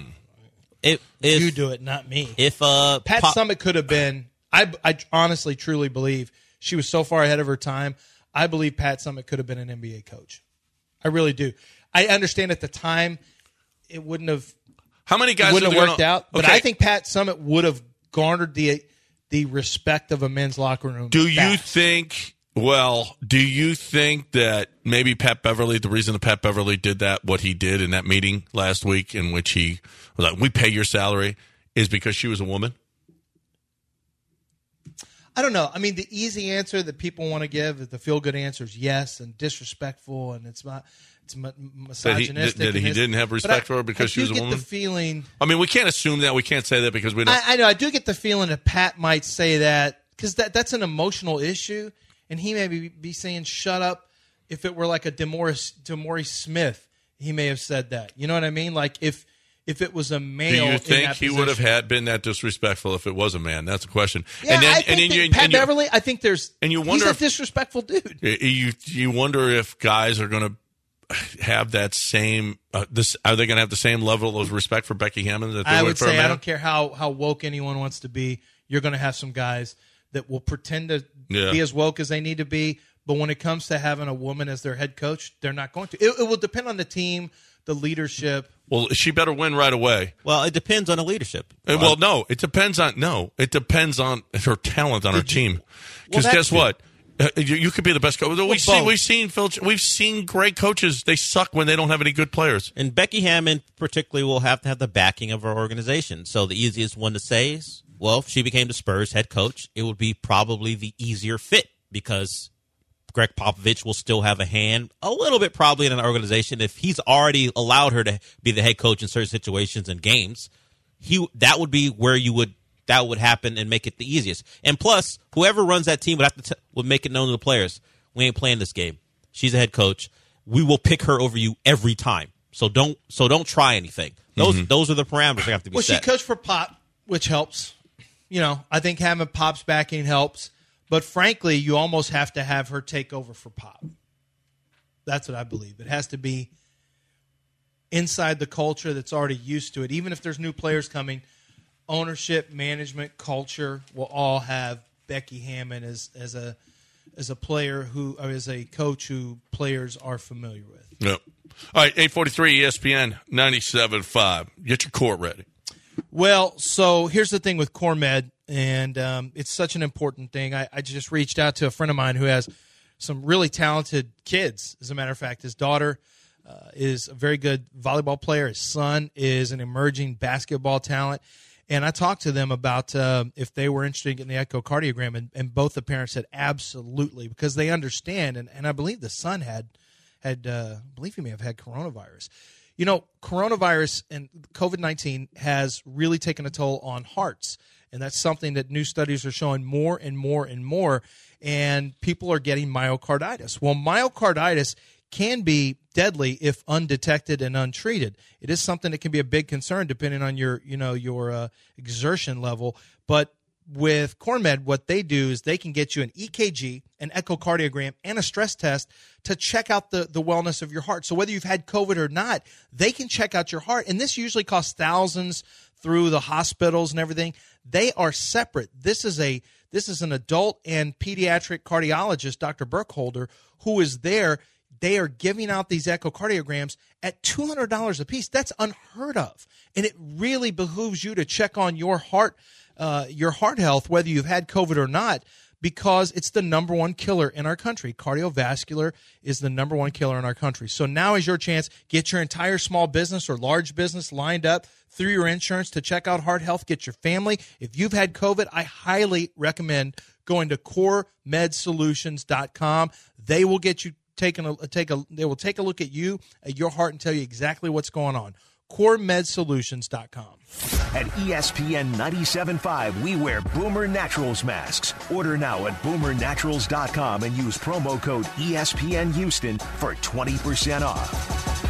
If, if you do it, not me. If uh, Pat Pop- Summitt could have been, I, I honestly, truly believe she was so far ahead of her time. I believe Pat Summitt could have been an N B A coach. I really do. I understand at the time it wouldn't have How many guys wouldn't are have there worked gonna- out, but Okay. I think Pat Summitt would have garnered the the respect of a men's locker room. Do you fast. think, well, do you think that maybe Pat Beverly, the reason that Pat Beverly did that, what he did in that meeting last week in which he was like, we pay your salary, is because she was a woman? I don't know. I mean, the easy answer that people want to give, the feel good answer is yes, and disrespectful, and it's not. It's mi- misogynistic. that he and this. didn't have But respect I- for her because I she do was a get woman? the feeling. I mean, we can't assume that. We can't say that because we don't. I, I know. I do get the feeling that Pat might say that because that, that's an emotional issue, and he may be, be saying "shut up." If it were like a Demoris Demoris Smith, he may have said that. You know what I mean? Like if if it was a do male, you in think that he would have position. had been that disrespectful if it was a man? That's a question. Yeah, and then, I think and then that you, Pat and you, Beverly. I think there's and you wonder he's if- a disrespectful dude. You you wonder if guys are going to have that same uh, this are they going to have the same level of respect for Becky Hammond that they I would would for a say man? I don't care how how woke anyone wants to be. You're going to have some guys that will pretend to Yeah. be as woke as they need to be, but when it comes to having a woman as their head coach, they're not going to. It, it will depend on the team, the leadership. Well, she better win right away. well, it depends on the leadership. Uh, Well, no, it depends on no, it depends on her talent on her team. Because Well, guess that's- what? Uh, you, you could be the best coach. We've seen both. we've seen Phil, we've seen great coaches. They suck when they don't have any good players. And Becky Hammond particularly will have to have the backing of her organization. So the easiest one to say is, well, if she became the Spurs head coach, it would be probably the easier fit because Greg Popovich will still have a hand a little bit probably in an organization. If he's already allowed her to be the head coach in certain situations and games, he that would be where you would that would happen and make it the easiest. And plus, whoever runs that team would have to t- would make it known to the players, we ain't playing this game. She's a head coach. we will pick her over you every time. So don't so don't try anything. Those mm-hmm. those are the parameters that have to be well, set. Well, she coached for Pop, which helps. You know, I think having Pop's backing helps. But frankly, you almost have to have her take over for Pop. That's what I believe. It has to be inside the culture that's already used to it. Even if there's new players coming, ownership, management, culture will all have Becky Hammon as as a as a player who or as a coach who players are familiar with. Yep. All right, eight forty-three E S P N ninety-seven point five. Get your court ready. Well, so here's the thing with CoreMed, and um, it's such an important thing. I, I just reached out to a friend of mine who has some really talented kids. As a matter of fact, his daughter uh, is a very good volleyball player. His son is an emerging basketball talent. And I talked to them about uh, if they were interested in the echocardiogram, and, and both the parents said absolutely, because they understand, and, and I believe the son had, had uh, I believe he may have had coronavirus. You know, coronavirus and COVID nineteen has really taken a toll on hearts, and that's something that new studies are showing more and more and more, and people are getting myocarditis. Well, myocarditis can be deadly if undetected and untreated. It is something that can be a big concern depending on your, you know, your uh, exertion level. But with CoreMed, what they do is they can get you an E K G, an echocardiogram, and a stress test to check out the, the wellness of your heart. So whether you've had COVID or not, they can check out your heart. And this usually costs thousands through the hospitals and everything. They are separate. This is a this is an adult and pediatric cardiologist, Doctor Burkholder, who is there. They are giving out these echocardiograms at two hundred dollars a piece. That's unheard of. And it really behooves you to check on your heart, uh, your heart health, whether you've had COVID or not, because it's the number one killer in our country. Cardiovascular is the number one killer in our country. So now is your chance. Get your entire small business or large business lined up through your insurance to check out heart health. Get your family. If you've had COVID, I highly recommend going to core med solutions dot com. They will get you taking a take a they will take a look at you, at your heart, and tell you exactly what's going on. core med solutions dot com. At E S P N ninety-seven point five, we wear Boomer Naturals masks. Order now at boomer naturals dot com and use promo code E S P N Houston for twenty percent off.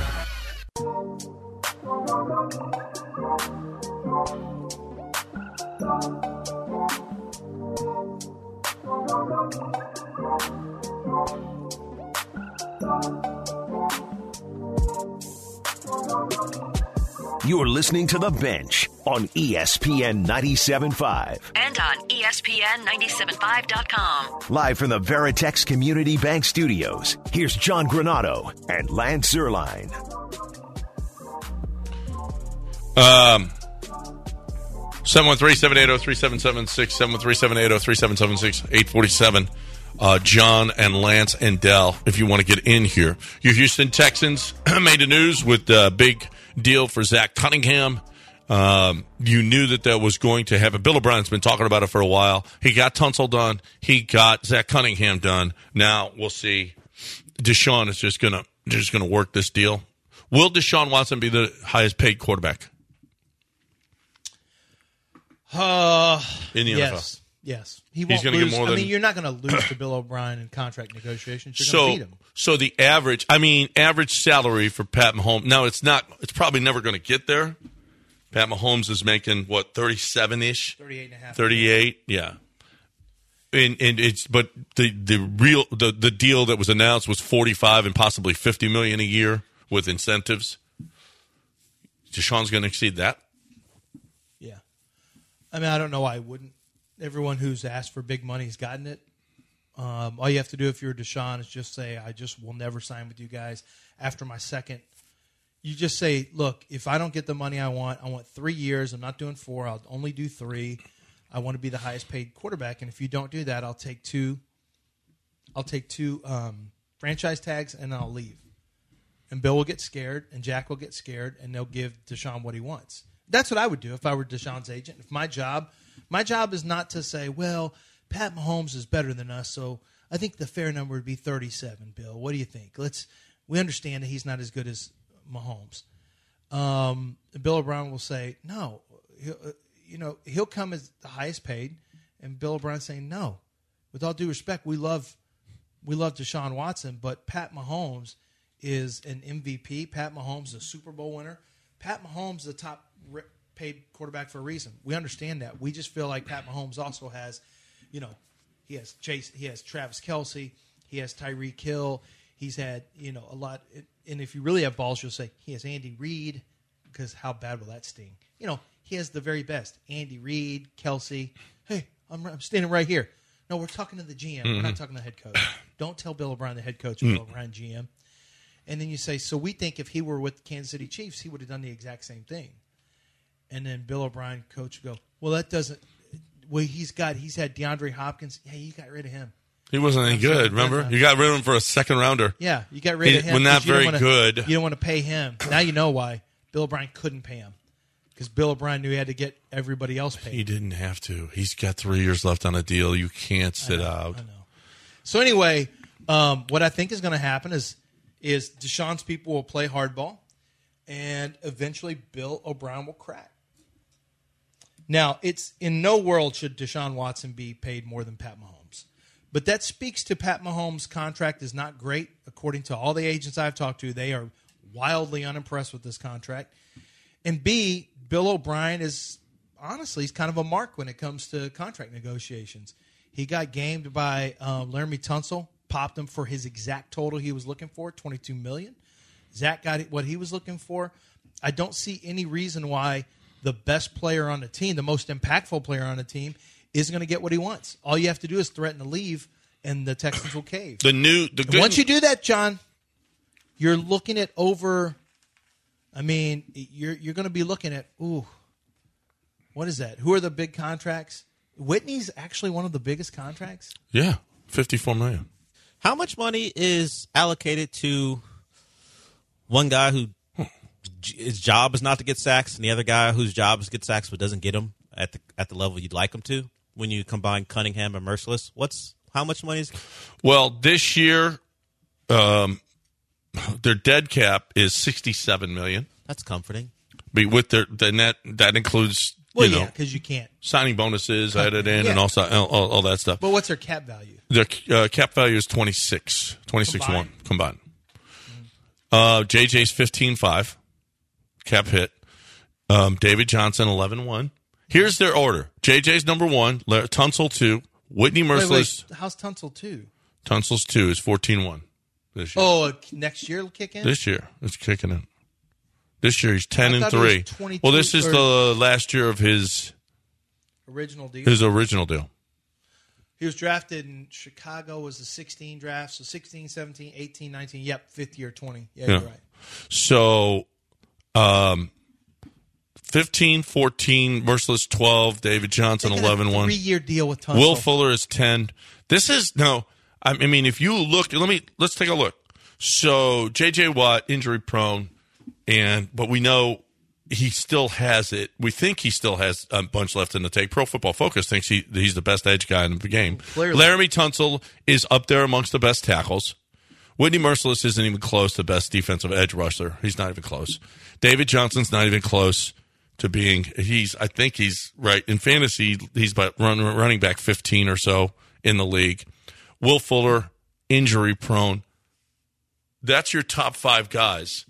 You're listening to The Bench on E S P N ninety-seven point five. And on E S P N ninety-seven point five dot com. Live from the Veritex Community Bank Studios, here's John Granado and Lance Zierlein. Um, seven one three, seven eight zero, three seven seven six, seven one three, seven eight zero, three seven seven six, eight forty-seven. Uh, John and Lance and Dell, if you want to get in here. Your Houston Texans made the news with a big deal for Zach Cunningham. Um, you knew that that was going to happen. Bill O'Brien's been talking about it for a while. He got Tunsil done. He got Zach Cunningham done. Now we'll see. Deshaun is just gonna just gonna work this deal. Will Deshaun Watson be the highest paid quarterback Uh, in the yes. N F L? Yes. He He's won't gonna get lose. more I than- mean, you're not going to lose to Bill O'Brien in contract negotiations. You're So, going to beat him. so the average, I mean, average salary for Pat Mahomes. Now, it's not. It's probably never going to get there. Pat Mahomes is making what, thirty-seven-ish, thirty-eight and a half. thirty-eight, yeah. And and it's but the the real the the deal that was announced was forty-five and possibly fifty million a year with incentives. Deshaun's going to exceed that. Yeah. I mean, I don't know why I wouldn't. Everyone who's asked for big money has gotten it. Um, all you have to do if you're Deshaun is just say, I just will never sign with you guys after my second. You just say, look, if I don't get the money I want, I want three years. I'm not doing four. I'll only do three. I want to be the highest paid quarterback. And if you don't do that, I'll take two. I'll take two um, franchise tags and I'll leave. And Bill will get scared and Jack will get scared and they'll give Deshaun what he wants. That's what I would do if I were Deshaun's agent. If my job, my job is not to say, well, Pat Mahomes is better than us, so I think the fair number would be thirty-seven, Bill. What do you think? Let's. We understand that he's not as good as Mahomes. Um, Bill O'Brien will say, no. He'll, uh, you know, he'll come as the highest paid, and Bill O'Brien saying, no. With all due respect, we love we love Deshaun Watson, but Pat Mahomes is an M V P. Pat Mahomes, a Super Bowl winner. Pat Mahomes is the top paid quarterback for a reason. We understand that. We just feel like Pat Mahomes also has, you know, he has Chase, he has Travis Kelce, he has Tyreek Hill. He's had, you know, a lot. And if you really have balls, you'll say he has Andy Reid, because how bad will that sting? You know, he has the very best. Andy Reid, Kelce. Hey, I'm, I'm standing right here. No, we're talking to the G M. Mm-hmm. We're not talking to the head coach. Don't tell Bill O'Brien the head coach, mm-hmm. Bill O'Brien G M. And then you say, so we think if he were with the Kansas City Chiefs, he would have done the exact same thing. And then Bill O'Brien, coach, would go, well, that doesn't. Well, he's got. He's had DeAndre Hopkins. Yeah, you got rid of him. He wasn't any good. Remember, you got rid of him for a second rounder. Yeah, you got rid he, of him. When not very wanna, good. You don't want to pay him. Now you know why Bill O'Brien couldn't pay him, because Bill O'Brien knew he had to get everybody else paid. He didn't have to. He's got three years left on a deal. You can't sit I know, out. I know. So anyway, um, what I think is going to happen is is Deshaun's people will play hardball, and eventually Bill O'Brien will crack. Now, it's in no world should Deshaun Watson be paid more than Pat Mahomes. But that speaks to Pat Mahomes' contract is not great. According to all the agents I've talked to, they are wildly unimpressed with this contract. And B, Bill O'Brien is, honestly, he's kind of a mark when it comes to contract negotiations. He got gamed by um, Laramie Tunsil, popped him for his exact total he was looking for, twenty-two million dollars. Zach got what he was looking for. I don't see any reason why the best player on the team, the most impactful player on the team, is going to get what he wants. All you have to do is threaten to leave, and the Texans will cave. The new, the good Once you do that, John, you're looking at over. I mean, you're you're going to be looking at ooh, what is that? Who are the big contracts? Whitney's actually one of the biggest contracts. Yeah, fifty-four million dollars. How much money is allocated to one guy who his job is not to get sacks, and the other guy whose job is to get sacks but doesn't get them at the at the level you'd like him to? When you combine Cunningham and Merciless, what's how much money is? Well, this year, um, their dead cap is sixty-seven million dollars. That's comforting. But with their the net, that includes well, you yeah, know because you can't signing bonuses added in yeah. and also all, all, all that stuff. But what's their cap value? Their uh, cap value is twenty-six, twenty-six one combined. Mm-hmm. Uh, J J's fifteen five cap hit. Um, David Johnson eleven one. Here's their order: J J's number one, Tunsil two, Whitney Merciless. Wait, wait. How's Tunsil two? Tunsil's two is fourteen one this year. Oh, next year will kick in. This year it's kicking in. This year he's ten and three. Well, this is the last year of his original deal. His original deal. He was drafted in Chicago. Was the sixteen draft, so sixteen, seventeen, eighteen, nineteen. Yep, fifth year, twenty. Yeah, yeah. You're right. So, um, fifteen, fourteen, Merciless twelve, David Johnson eleven one. Three-year deal with Tunsil. Will Fuller is ten. This is no. I mean, if you look, let me let's take a look. So J J Watt injury prone, and but we know he still has it. We think he still has a bunch left in the tank. Pro Football Focus thinks he he's the best edge guy in the game. Clearly. Laramie Tunsil is up there amongst the best tackles. Whitney Merciless isn't even close to best defensive edge rusher. He's not even close. David Johnson's not even close to being. He's. I think he's right in fantasy. He's about run, running back fifteen or so in the league. Will Fuller, injury prone. That's your top five guys.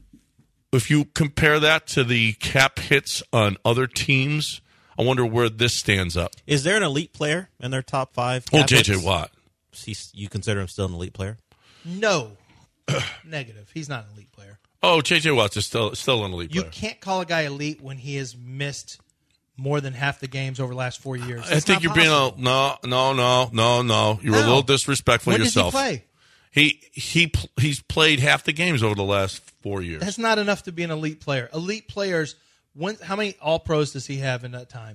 If you compare that to the cap hits on other teams, I wonder where this stands up. Is there an elite player in their top five? Oh, J J Watt. He's, you consider him still an elite player? No. Negative. He's not an elite player. Oh, J J Watt's is still still an elite player. You can't call a guy elite when he has missed more than half the games over the last four years. I think you're possible. being a no, no, no, no, no. You're no. a little disrespectful when yourself. When did he play? He he he's played half the games over the last four years. That's not enough to be an elite player. Elite players. When, how many All Pros does he have in that time?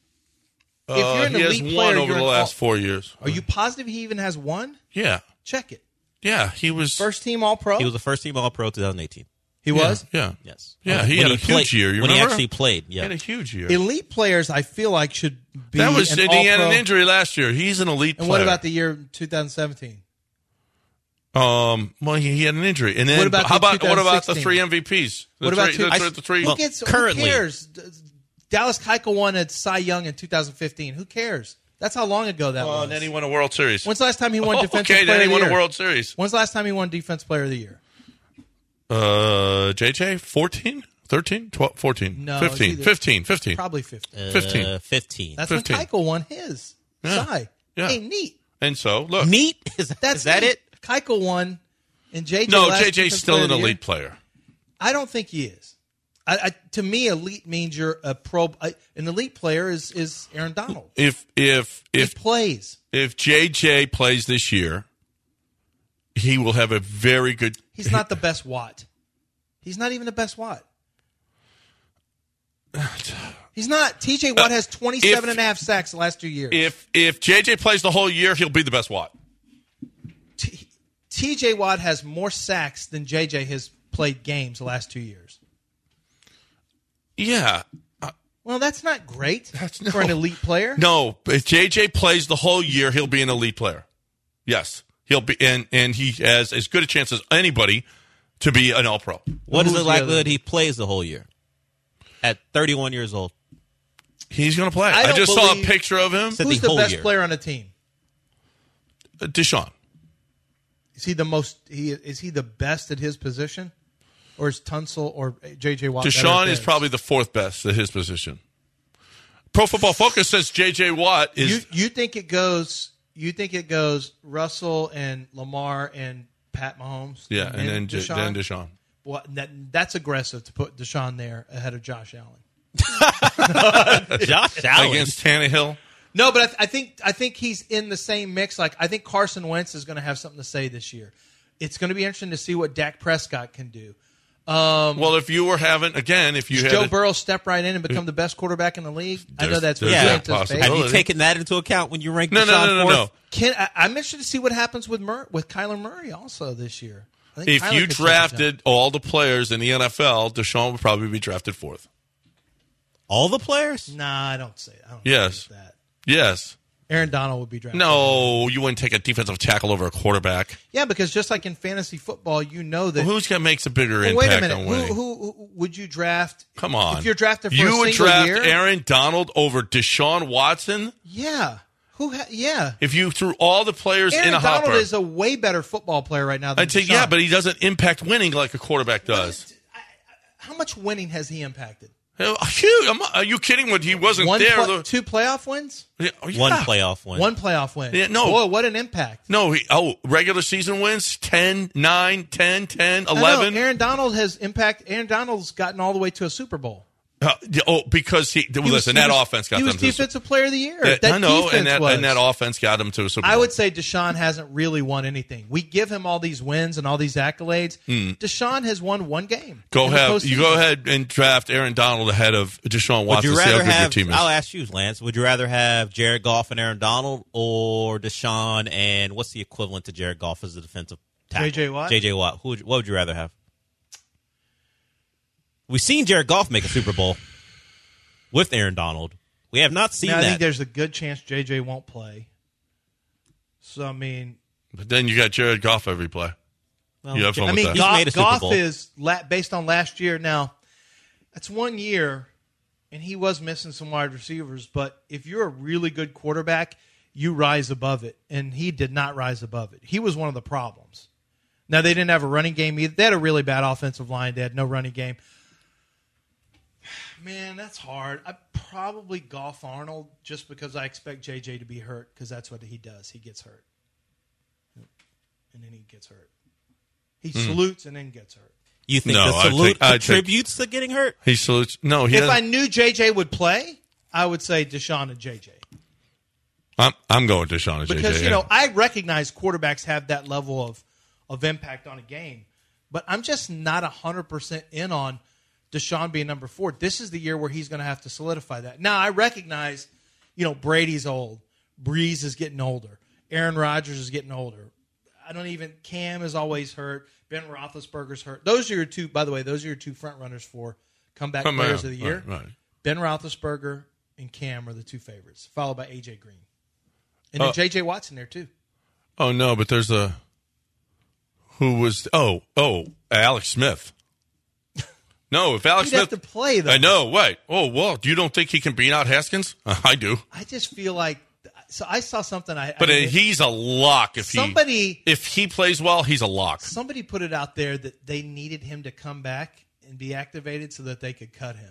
Uh, if you're an he elite has player, one over the last all, four years. Are you positive he even has one? Yeah. Check it. Yeah, he was first team All Pro. He was the first team All Pro twenty eighteen. He was? Yeah. Yes. Yeah, he when had he a huge played, year. You when remember? he actually played. Yeah. He had a huge year. Elite players, I feel like, should be That was, an and all he had pro. an injury last year. He's an elite and player. And what about the year twenty seventeen? Um, well, he, he had an injury. And then what about how about what about the three three M V Ps? The what about three, two, the, I, the three? Who, gets, currently. who cares? Dallas Keuchel won at Cy Young in two thousand fifteen. Who cares? That's how long ago that oh, was. And then he won a World Series. When's the last time he won oh, Defensive okay, Player then he of the won Year? a World Series. When's the last time he won Defense Player of the Year? Uh, J J, fourteen, thirteen, twelve, fourteen, No, fifteen, it's either- fifteen, fifteen. Probably fifteen. Uh, fifteen. fifteen. That's fifteen. when Keuchel won his. Yeah. Cy. Yeah. Hey, neat. And so, look. Neat? Is, That's is that neat. it? Keuchel won, and J J. No, last J J's defensive still player an of the year. elite player. I don't think he is. I, I, to me, elite means you're a pro. I, an elite player is is Aaron Donald. If if if he plays. if J J plays this year, he will have a very good. He's not the best Watt. He's not even the best Watt. He's not. T J Watt has twenty-seven if- and a half sacks the last two years. If if J J plays the whole year, he'll be the best Watt. T- TJ Watt has more sacks than J J has played games the last two years. Yeah. Well, that's not great That's for an no. elite player. No, if J J plays the whole year, he'll be an elite player. Yes, he'll be, and and he has as good a chance as anybody to be an All Pro. What is Who's the the other- likelihood he plays the whole year? At thirty-one years old. He's going to play. I I, don't just saw a believe- picture of him. Said Who's the the whole best year. player on the team? Uh, Deshaun. Is he the most? He is he the best at his position, or is Tunsil or J J Watt? better at Deshaun is theirs? probably the fourth best at his position. Pro Football Focus says J J Watt is. You you think it goes? You think it goes Russell and Lamar and Pat Mahomes? yeah, and, then J- Deshaun? then Deshaun. Well, that, that's aggressive to put Deshaun there ahead of Josh Allen. Josh Allen. Against Tannehill. No, but I, th- I think I think he's in the same mix. Like I think Carson Wentz is going to have something to say this year. It's going to be interesting to see what Dak Prescott can do. Well, if you were having again, if you Does had Joe a- Burrow step right in and become the best quarterback in the league? I know There's- that's there's what that Saints is possibility. based. Have you Ability. taken that into account when you rank No, no, Deshaun no, no, fourth? no. Can I, I'm interested to see what happens with Mur- with Kyler Murray also this year. I think if Kyler you could take a drafted all the players in the N F L, Deshaun would probably be drafted fourth. All the players? jump. Nah, I don't say. I don't Yes. agree with that. Yes. Aaron Donald would be drafted. No, you wouldn't take a defensive tackle over a quarterback. Yeah, because just like in fantasy football, you know that. Well, who's going to makes a bigger Well, impact wait a minute. on Who, winning? who, who would you draft? Come on. If you're drafted for you a would single draft year, Aaron Donald over Deshaun Watson yeah. Who? Ha- yeah. if you threw all the players Aaron in a Donald hopper. is a way better football player right now than I'd say, Deshaun. yeah, but he doesn't impact winning like a quarterback does. How much winning has he impacted? Oh, Huge. I'm- Are you kidding? When he wasn't One, there, pla- the- two playoff wins, Yeah, oh, yeah. One playoff win. one playoff win. Yeah, no. boy, what an impact! No, he, oh, regular season wins ten, nine, ten, ten, I know, eleven. Aaron Donald has impact. Aaron Donald's gotten all the way to a Super Bowl. Uh, yeah, oh, because he, He was- listen, he that was- offense got He them was to the- defensive player of the year. that- that I know, defense and that was. and that offense got him to a Super Bowl. I would say Deshaun hasn't really won anything. We give him all these wins and all these accolades. Deshaun has won one game. go in the ahead. postseason. You go ahead and draft Aaron Donald ahead of Deshaun Would Watson. you See how rather good have? your team is. I'll ask you, Lance. Would you rather have Jared Goff and Aaron Donald, or Deshaun and what's the equivalent to Jared Goff as a defensive tackle? J J Watt? J J Watt. Who? Would, what would you rather have? We've seen Jared Goff make a Super Bowl with Aaron Donald. We have not seen Now, I think that. there's a good chance J J won't play. So I mean, But then you got Jared Goff every play. Well, You have fun I with mean, that. He's Goff, made a Super Goff Bowl. is la- based on last year. Now, that's one year, and he was missing some wide receivers. But if you're a really good quarterback, you rise above it, and he did not rise above it. He was one of the problems. Now, they didn't have a running game either. They had a really bad offensive line. They had no running game. Man, that's hard. I probably Goff Arnold just because I expect J J to be hurt because that's what he does. He gets hurt, and then he gets hurt. He salutes and then gets hurt. You think No, the I'd salute take- I'd take- contributes to getting hurt? He salutes. No, he If doesn't. I knew J J would play, I would say Deshaun and J J. I'm, I'm going Deshaun and J J. Because, you yeah. know, I recognize quarterbacks have that level of, of impact on a game. But I'm just not one hundred percent in on Deshaun being number four. This is the year where he's going to have to solidify that. Now, I recognize, you know, Brady's old. Breeze is getting older. Aaron Rodgers is getting older. I don't even – Cam is always hurt. Ben Roethlisberger's hurt. Those are your two – by the way, those are your two front runners for comeback Come players on. of the year. Right, right. Ben Roethlisberger and Cam are the two favorites, followed by A J Green. And then Oh. J J Watt's in there, too. Oh, no, but there's a – who was – oh, oh, Alex Smith. No, if Alex He'd Smith – have to play, though. I know, wait. Oh, well, you don't think he can beat out Haskins? Uh, I do. I just feel like so I saw something. I But I, uh, he's a lock if somebody, he if he plays well. He's a lock. Somebody put it out there that they needed him to come back and be activated so that they could cut him.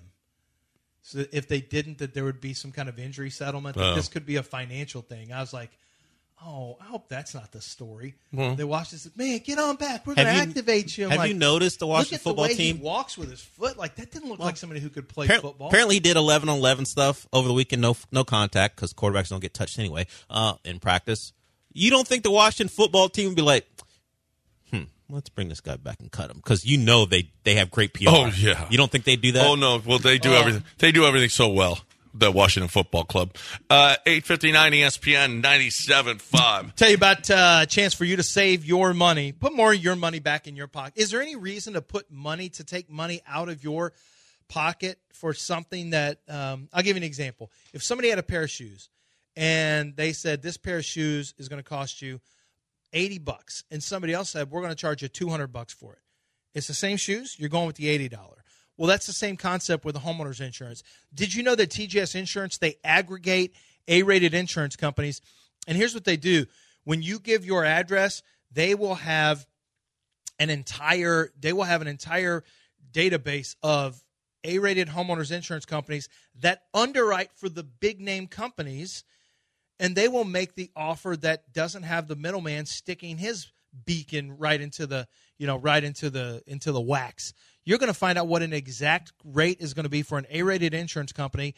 So that if they didn't, that there would be some kind of injury settlement. That Oh. this could be a financial thing. I was like, oh, I hope that's not the story. Well, they watched this. Man, get on back. We're Have going to you- activate you. I'm have like, you noticed the Washington look at football the way team? He walks with his foot. Like that didn't look like somebody who could play Appar- football. Apparently, he did eleven on eleven stuff over the weekend. No, no contact because quarterbacks don't get touched anyway uh, in practice. You don't think the Washington football team would be like, hmm, let's bring this guy back and cut him because you know they they have great P R. Oh, yeah. You don't think they do that? Oh no! Well, they do Oh. everything. They do everything so well. The Washington Football Club. Uh, eight fifty-nine E S P N ninety-seven point five. Tell you about uh, a chance for you to save your money, put more of your money back in your pocket. Is there any reason to put money, to take money out of your pocket for something that, um, I'll give you an example. If somebody had a pair of shoes and they said this pair of shoes is going to cost you eighty bucks, and somebody else said we're going to charge you two hundred bucks for it. It's the same shoes, you're going with the eighty dollars. Well, that's the same concept with the homeowner's insurance. Did you know that T G S Insurance, they aggregate A-rated insurance companies? And here's what they do. When you give your address, they will have an entire they will have an entire database of A-rated homeowners insurance companies that underwrite for the big name companies, and they will make the offer that doesn't have the middleman sticking his beacon right into the, you know, right into the into the wax. You're going to find out what an exact rate is going to be for an A-rated insurance company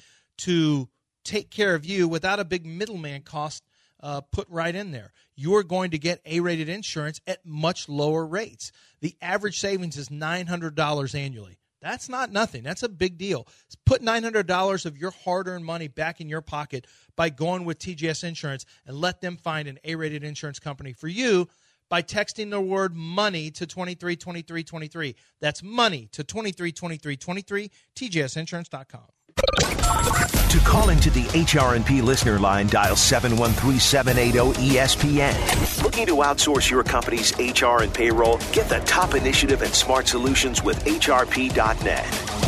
to take care of you without a big middleman cost uh, put right in there. You're going to get A-rated insurance at much lower rates. The average savings is nine hundred dollars annually. That's not nothing. That's a big deal. Put nine hundred dollars of your hard-earned money back in your pocket by going with T G S Insurance and let them find an A-rated insurance company for you by texting the word money to twenty-three twenty-three twenty-three. That's money to twenty-three twenty-three twenty-three, T G S insurance dot com. To call into the H R and P listener line, dial seven one three, seven eight zero, E S P N. Looking to outsource your company's H R and payroll? Get the top initiative and smart solutions with H R P dot net.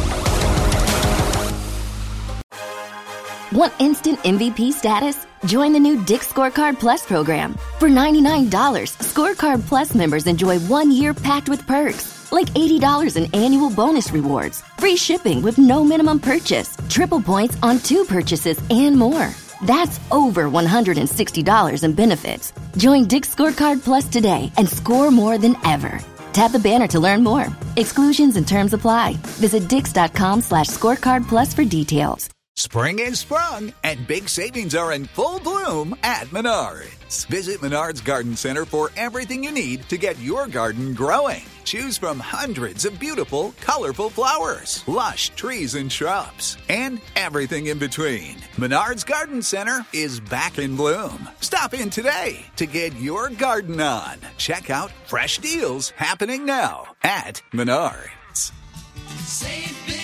Want instant M V P status? Join the new Dick's Scorecard Plus program. For ninety-nine dollars, Scorecard Plus members enjoy one year packed with perks, like eighty dollars in annual bonus rewards, free shipping with no minimum purchase, triple points on two purchases, and more. That's over one hundred sixty dollars in benefits. Join Dick's Scorecard Plus today and score more than ever. Tap the banner to learn more. Exclusions and terms apply. Visit dix.com slash scorecard plus for details. Spring is sprung, and big savings are in full bloom at Menards. Visit Menards Garden Center for everything you need to get your garden growing. Choose from hundreds of beautiful, colorful flowers, lush trees and shrubs, and everything in between. Menards Garden Center is back in bloom. Stop in today to get your garden on. Check out fresh deals happening now at Menards. Save big